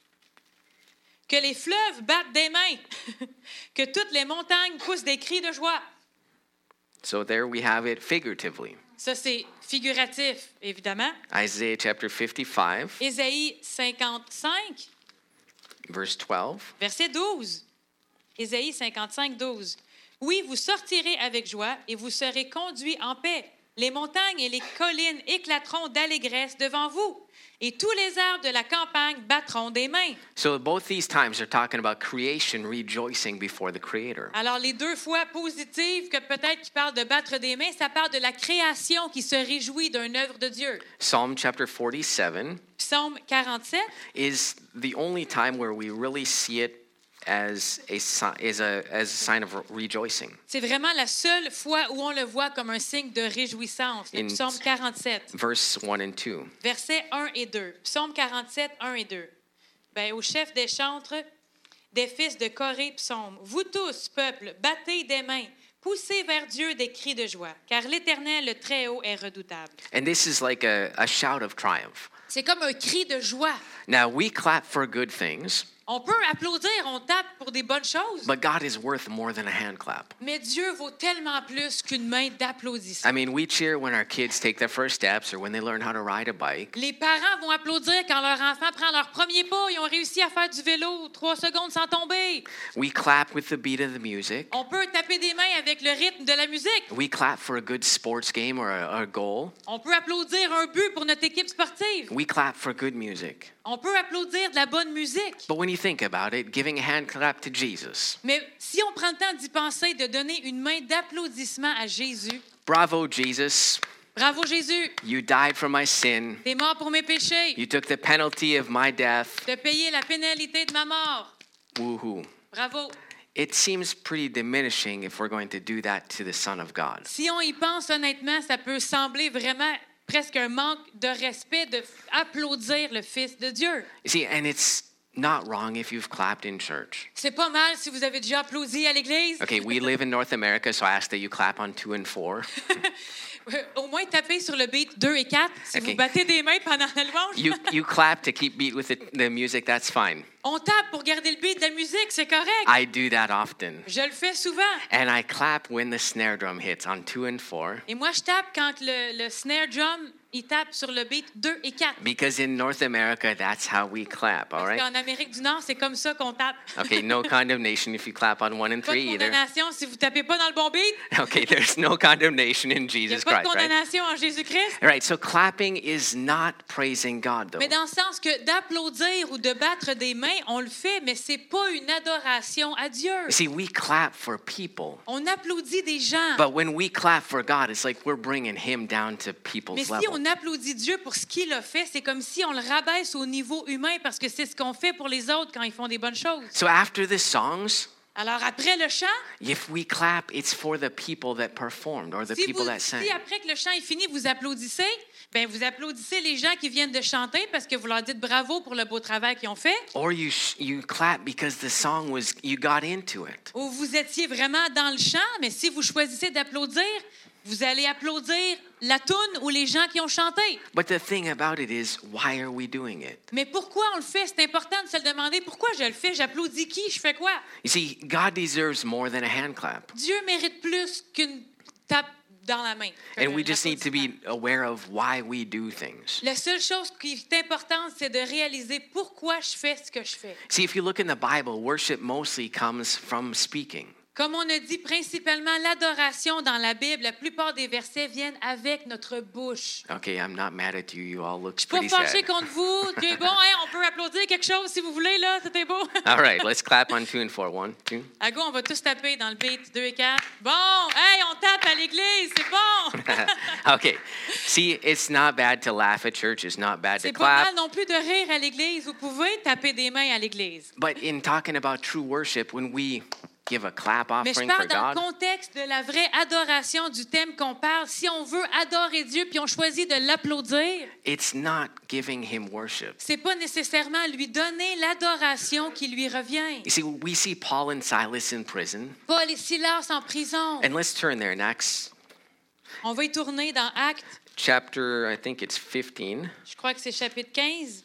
Que les fleuves battent des mains, que toutes les montagnes poussent des cris de joie. So there we have it figuratively. Ça, c'est figuratif, évidemment. Isaiah chapter 55, Ésaïe 55, verse 12. verset 12. Ésaïe 55, 12. Oui, vous sortirez avec joie et vous serez conduits en paix. Les montagnes et les collines éclateront d'allégresse devant vous. Et tous les arbres de la campagne battront des mains. So both these times are talking about creation rejoicing before the Creator. Alors, les 2 fois positives que peut-être qui parlent de battre des mains, ça parle de la création qui se réjouit d'une œuvre de Dieu. Psalm chapter 47 Psaume 47, is the only time where we really see it as a sign of rejoicing. c'est vraiment la seule fois où on le voit comme un signe de réjouissance. Le In- Psaume 47, Verse 1 and 2. versets 1 et 2. Psaume 47, 1 et 2. Ben, au chef des chantres, des fils de Corée, psaume. Vous tous, peuple, battez des mains. Poussez vers Dieu des cris de joie, car l'Éternel, le Très-Haut, est redoutable. And this is like a shout of triumph. C'est comme un cri de joie. Now, we clap for good things, On peut applaudir, on tape pour des bonnes choses, but God is worth more than a hand clap. mais Dieu vaut tellement plus qu'une main d'applaudissement. I mean, we cheer when our kids take their first steps or when they learn how to ride a bike. Les parents vont applaudir quand leur enfant prend leur premier pas. Ils ont réussi à faire du vélo 3 secondes sans tomber. We clap with the beat of the music. On peut taper des mains avec le rythme de la musique. We clap for a good sports game or a goal. On peut applaudir un but pour notre équipe sportive. We clap for good music. On peut applaudir de la bonne musique. But when you think about it, giving a hand clap to Jesus, Mais si on prend le temps d'y penser, de donner une main d'applaudissement à Jésus, bravo, Jesus. bravo Jésus, You died for my sin. t'es mort pour mes péchés, You took the penalty of my death. t'as payé la pénalité de ma mort. Woohoo. Bravo. It seems pretty diminishing if we're going to do that to the Son of God. Si on y pense honnêtement, ça peut sembler vraiment presque un manque de respect de applaudir le Fils de Dieu. You see, and it's not wrong if you've clapped in church. C'est pas mal si vous avez déjà applaudi à l'église. Okay, we live in North America, so I ask that you clap on 2 and 4. Au moins tapez sur le beat 2 et 4 si Ok. vous battez des mains pendant la louange. You clap to keep beat with the music, that's fine. On tape pour garder le beat de la musique, c'est correct. I do that often. Je le fais souvent. And I clap when the snare drum hits on 2 and 4. Et moi, je tape quand le snare drum ils tapent sur le beat 2 et 4. Because in North America, that's how we clap, all Parce right? qu'en Amérique du Nord, c'est comme ça qu'on tape. Okay, no condemnation if you clap on 1 and Pas de 3 either. condamnation si vous tapez pas dans le bon beat. Okay, there's no condemnation in Il n'y a Jesus pas de Christ, right? condamnation en Jésus-Christ. All right, so clapping is not praising God, though. Mais dans le sens que d'applaudir ou de battre des mains, on le fait, mais c'est pas une adoration à Dieu. You see, we clap for people. On applaudit des gens. But when we clap for God, it's like we're bringing him down to Mais people's si level. on applaudit Dieu pour ce qu'il a fait, c'est comme si on le rabaisse au niveau humain parce que c'est ce qu'on fait pour les autres quand ils font des bonnes choses. So after the songs, Alors après le chant, if we clap, it's for the people that performed or the people that sang. si après que le chant est fini, vous applaudissez, ben vous applaudissez les gens qui viennent de chanter parce que vous leur dites bravo pour le beau travail qu'ils ont fait. Or you clap because the song you got into it. Ou vous étiez vraiment dans le chant, mais si vous choisissez d'applaudir, vous allez applaudir la toune ou les gens qui ont chanté. But the thing about it is, why are we doing it? Mais pourquoi on le fait? C'est important de se le demander. Pourquoi je le fais? J'applaudis qui? Je fais quoi? You see, God deserves more than a hand clap. Dieu mérite plus qu'une tape dans la main. And we just need to be aware of why we do things. La seule chose qui est importante, c'est de réaliser pourquoi je fais ce que je fais. See, if you look in the Bible, worship mostly comes from speaking. Comme on a dit, principalement l'adoration dans la Bible, la plupart des versets viennent avec notre bouche. Okay, I'm not mad at you. You all look Je suis pas pretty fâchée sad. contre vous. Dieu est bon, hein? On peut applaudir quelque chose si vous voulez, là. C'était beau. All right, let's clap on 2 and 4. 1, 2. À go, on va tous taper dans le beat 2 et 4. Bon, hey, on tape à l'église, c'est bon. Okay. See, it's not bad to laugh at church. It's not bad to C'est pas clap. mal non plus de rire à l'église. Vous pouvez taper des mains à l'église. But in talking about true worship, when we give a clap Mais je offering for parle dans le God, contexte de la vraie adoration du thème qu'on parle. Si on veut adorer Dieu puis on choisit de l'applaudir, it's not giving him worship. c'est pas nécessairement lui donner l'adoration qui lui revient. You see, we see Paul and Silas in prison. Paul et Silas en prison. And let's turn there in Acts On va y tourner dans Actes, chapter, I think it's 15. je crois que c'est chapitre 15.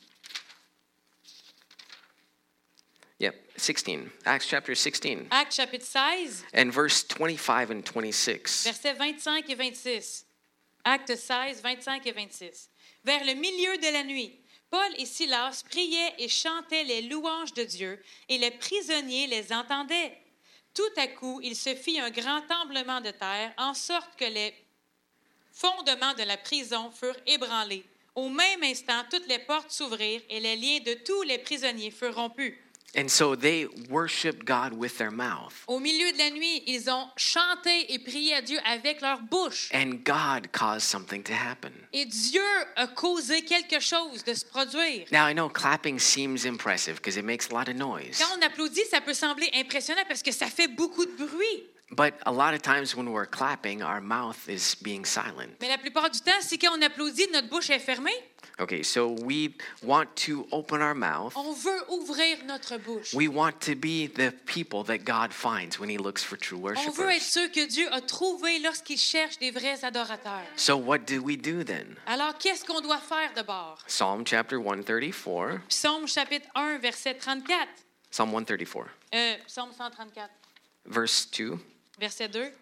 Yep, 16. Acts chapter 16. Actes chapitre 16, And verse 25 and 26. versets 25 et 26. Actes 16, 25 et 26. Vers le milieu de la nuit, Paul et Silas priaient et chantaient les louanges de Dieu, et les prisonniers les entendaient. Tout à coup, il se fit un grand tremblement de terre, en sorte que les fondements de la prison furent ébranlés. Au même instant, toutes les portes s'ouvrirent et les liens de tous les prisonniers furent rompus. And so they worshiped God with their mouth. Au milieu de la nuit, ils ont chanté et prié à Dieu avec leur bouche. And God caused something to happen. Et Dieu a causé quelque chose de se produire. Now, I know clapping seems impressive because it makes a lot of noise. Quand on applaudit, ça peut sembler impressionnant parce que ça fait beaucoup de bruit. But a lot of times when we're clapping, our mouth is being silent. Mais la plupart du temps, si quand on applaudit, notre bouche est fermée, Okay, so we want to open our mouth. on veut ouvrir notre bouche. We want to be the people that God finds when he looks for true On veut être worshipers. ceux que Dieu a trouvés lorsqu'il cherche des vrais adorateurs. So what do we do then? Alors, qu'est-ce qu'on doit faire d'abord? Psalm chapter 134. Psaume chapitre 1, verset 34. Psalm 134, Psaume 134, verse 2. verset 2.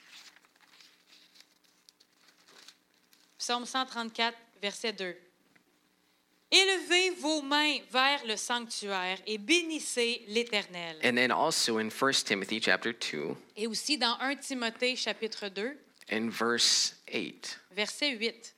Psaume 134, verset 2. Élevez vos mains vers le sanctuaire et bénissez l'Éternel. And then also in 1 Timothy chapter 2 Et aussi dans 1 Timothée chapitre 2, and verse 8. verset 8.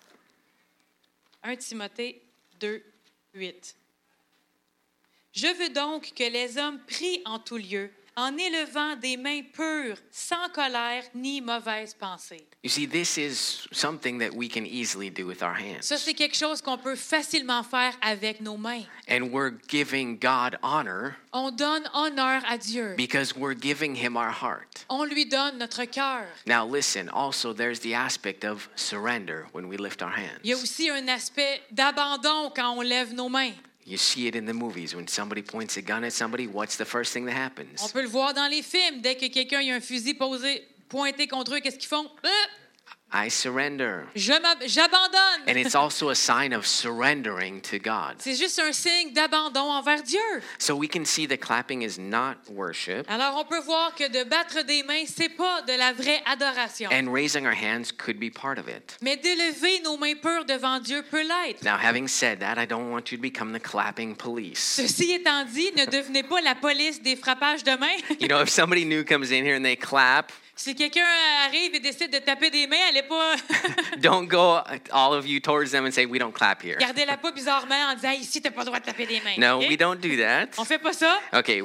1 Timothée 2, 8. Je veux donc que les hommes prient en tout lieu, en élevant des mains pures, sans colère ni mauvaise pensée. You see, this is something that we can easily do with our hands. Ça, c'est quelque chose qu'on peut facilement faire avec nos mains. And we're giving God honor On donne honneur à Dieu. because we're giving him our heart. On lui donne notre cœur. Now listen, also there's the aspect of surrender when we lift our Il y a hands. aussi un aspect d'abandon quand on lève nos mains. You see it in the movies. When somebody points a gun at somebody, what's the first thing that On happens? peut le voir dans les films. Dès que quelqu'un a un fusil pointé contre eux, qu'est-ce qu'ils font? I surrender. J'abandonne. And it's also a sign of surrendering to God. C'est juste un signe d'abandon envers Dieu. So we can see that clapping is not worship, Alors on peut voir que de battre des mains, c'est pas de la vraie adoration. and raising our hands could be part of it. Mais d'élever nos mains pures devant Dieu peut l'être. Now, having said that, I don't want you to become the clapping police. Ceci étant dit, ne devenez pas la police des frappages de mains. You know, if somebody new comes in here and they clap, Si quelqu'un arrive et décide de taper des mains, allez pas don't go, all of you, towards them and say, we don't clap here. gardez-la pas bizarrement en disant ici t'as pas le droit de taper des mains. No, OK? we don't do that. On fait pas ça. Okay,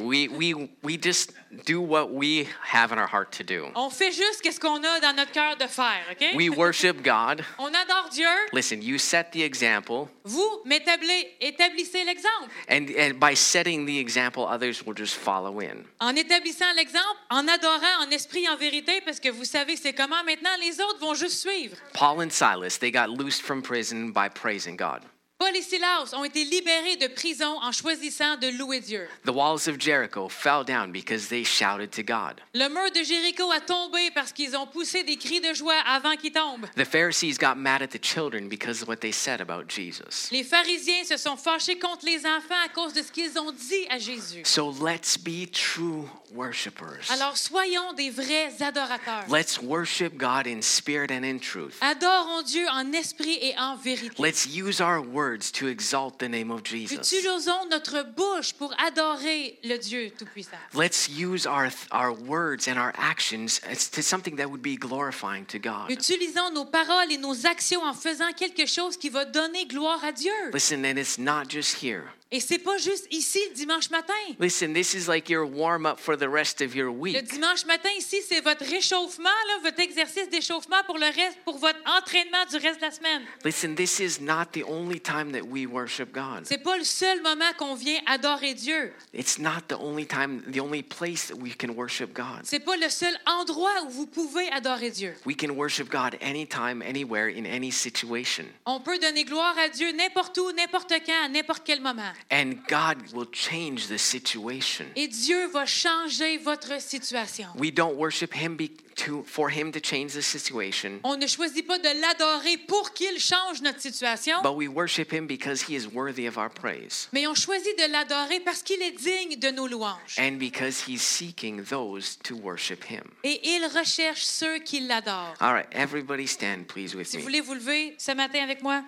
we just do what we have in our heart to do. On fait juste qu'est-ce qu'on a dans notre cœur de faire, OK? We worship God. On adore Dieu. Listen, you set the example, Vous établissez l'exemple. and by setting the example, others will just follow in. En établissant l'exemple, en adorant en esprit et en vérité, parce que vous savez c'est comment maintenant, les autres vont juste suivre. Paul and Silas, they got loosed from prison by praising God. Paul et Silas ont été libérés de prison en choisissant de louer Dieu. The walls of Jericho fell down because they shouted to God. Le mur de Jéricho a tombé parce qu'ils ont poussé des cris de joie avant qu'il tombe. The Pharisees got mad at the children because of what they said about Jesus. Les pharisiens se sont fâchés contre les enfants à cause de ce qu'ils ont dit à Jésus. So let's be true worshipers. Alors soyons des vrais adorateurs. Let's worship God in spirit and in truth. Adorons Dieu en esprit et en vérité. Let's use our words to exalt the name of Jesus. Utilisons notre bouche pour adorer le Dieu Tout-Puissant. Let's use our words and our actions to something that would be glorifying to God. Utilisons nos paroles et nos actions en faisant quelque chose qui va donner gloire à Dieu. Listen, and it's not just here. Et c'est pas juste ici le dimanche matin. Listen, this is like your warm-up for the rest of your Le week. dimanche matin ici, c'est votre réchauffement, là, votre exercice d'échauffement pour le reste, pour votre entraînement du reste de la semaine. Listen, this is not the only time that we worship God. C'est pas le seul moment qu'on vient adorer Dieu. It's not the only time, the only place that we can worship God. C'est pas le seul endroit où vous pouvez adorer Dieu. We can worship God anytime, anywhere, in any situation. On peut donner gloire à Dieu n'importe où, n'importe quand, à n'importe quel moment. And God will change the situation. Et Dieu va changer votre situation. We don't worship Him for Him to change the situation, On ne choisit pas de l'adorer pour qu'il change notre situation, but we worship Him because He is worthy of our praise mais on choisit de l'adorer parce qu'il est digne de nos louanges. and because He's seeking those to worship Him. Et il recherche ceux qui l'adorent. All right, everybody stand, please, with Si vous me. voulez vous lever ce matin avec moi.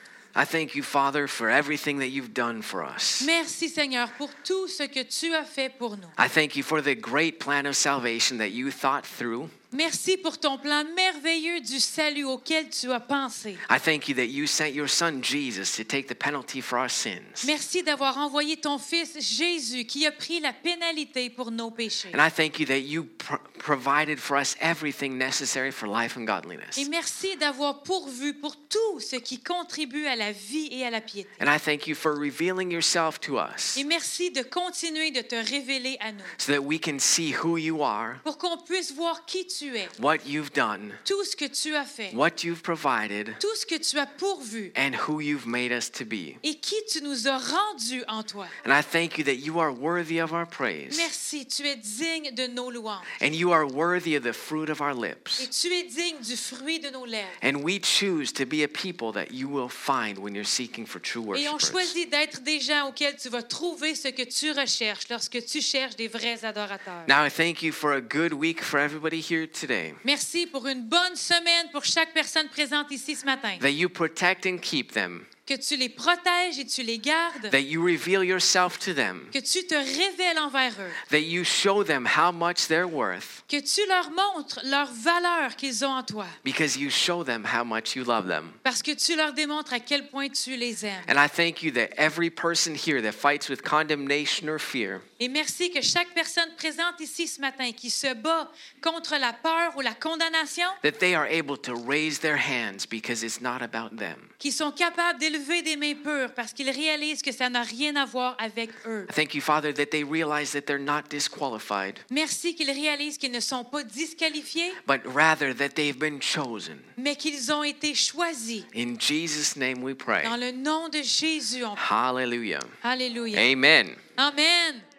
I thank you, Father, for everything that you've done for us. Merci Seigneur pour tout ce que tu as fait pour nous. I thank you for the great plan of salvation that you thought through. Merci pour ton plan merveilleux du salut auquel tu as pensé. I thank you that you sent your son Jesus to take the penalty for our sins. Merci d'avoir envoyé ton fils Jésus qui a pris la pénalité pour nos péchés. And I thank you that you provided for us everything necessary for life and godliness. Et merci d'avoir pourvu pour tout ce qui contribue à la vie et à la piété. And I thank you for revealing yourself to us Et merci de continuer de te révéler à nous so that we can see who you are, pour qu'on puisse voir qui tu es, what you've done, tout ce que tu as fait, what you've provided, tout ce que tu as pourvu and who you've made us to be. et qui tu nous as rendus en toi. And I thank you that you are worthy of our praise. Merci, tu es digne de nos louanges And you are worthy of the fruit of our et lips. tu es digne du fruit de nos lèvres. And we choose to be a people that you will find when you're seeking for true Et on worshipers. choisit d'être des gens auxquels tu vas trouver ce que tu recherches lorsque tu cherches des vrais adorateurs. Now I thank you for a good week for everybody here today. Merci pour une bonne semaine pour chaque personne présente ici ce matin. That you protect and keep them. Que tu les protèges et tu les gardes. That you reveal yourself to them. Que tu te révèles envers eux. That you show them how much they're worth. Que tu leur montres leur valeur qu'ils ont en toi. Because you show them how much you love them. Parce que tu leur démontres à quel point tu les aimes. And I thank you that every person here that fights with condemnation or fear, Et merci que chaque personne présente ici ce matin qui se bat contre la peur ou la condamnation, that they are able to raise their hands because it's not about them. qui sont capables d'élever des mains pures parce qu'ils réalisent que ça n'a rien à voir avec eux. I thank you, Father, that they realize that they're not disqualified, Merci qu'ils réalisent qu'ils ne sont pas disqualifiés, but rather that they've been chosen. mais qu'ils ont été choisis. In Jesus' name we pray. Dans le nom de Jésus, on prie. Hallelujah. Alléluia. Amen. Amen.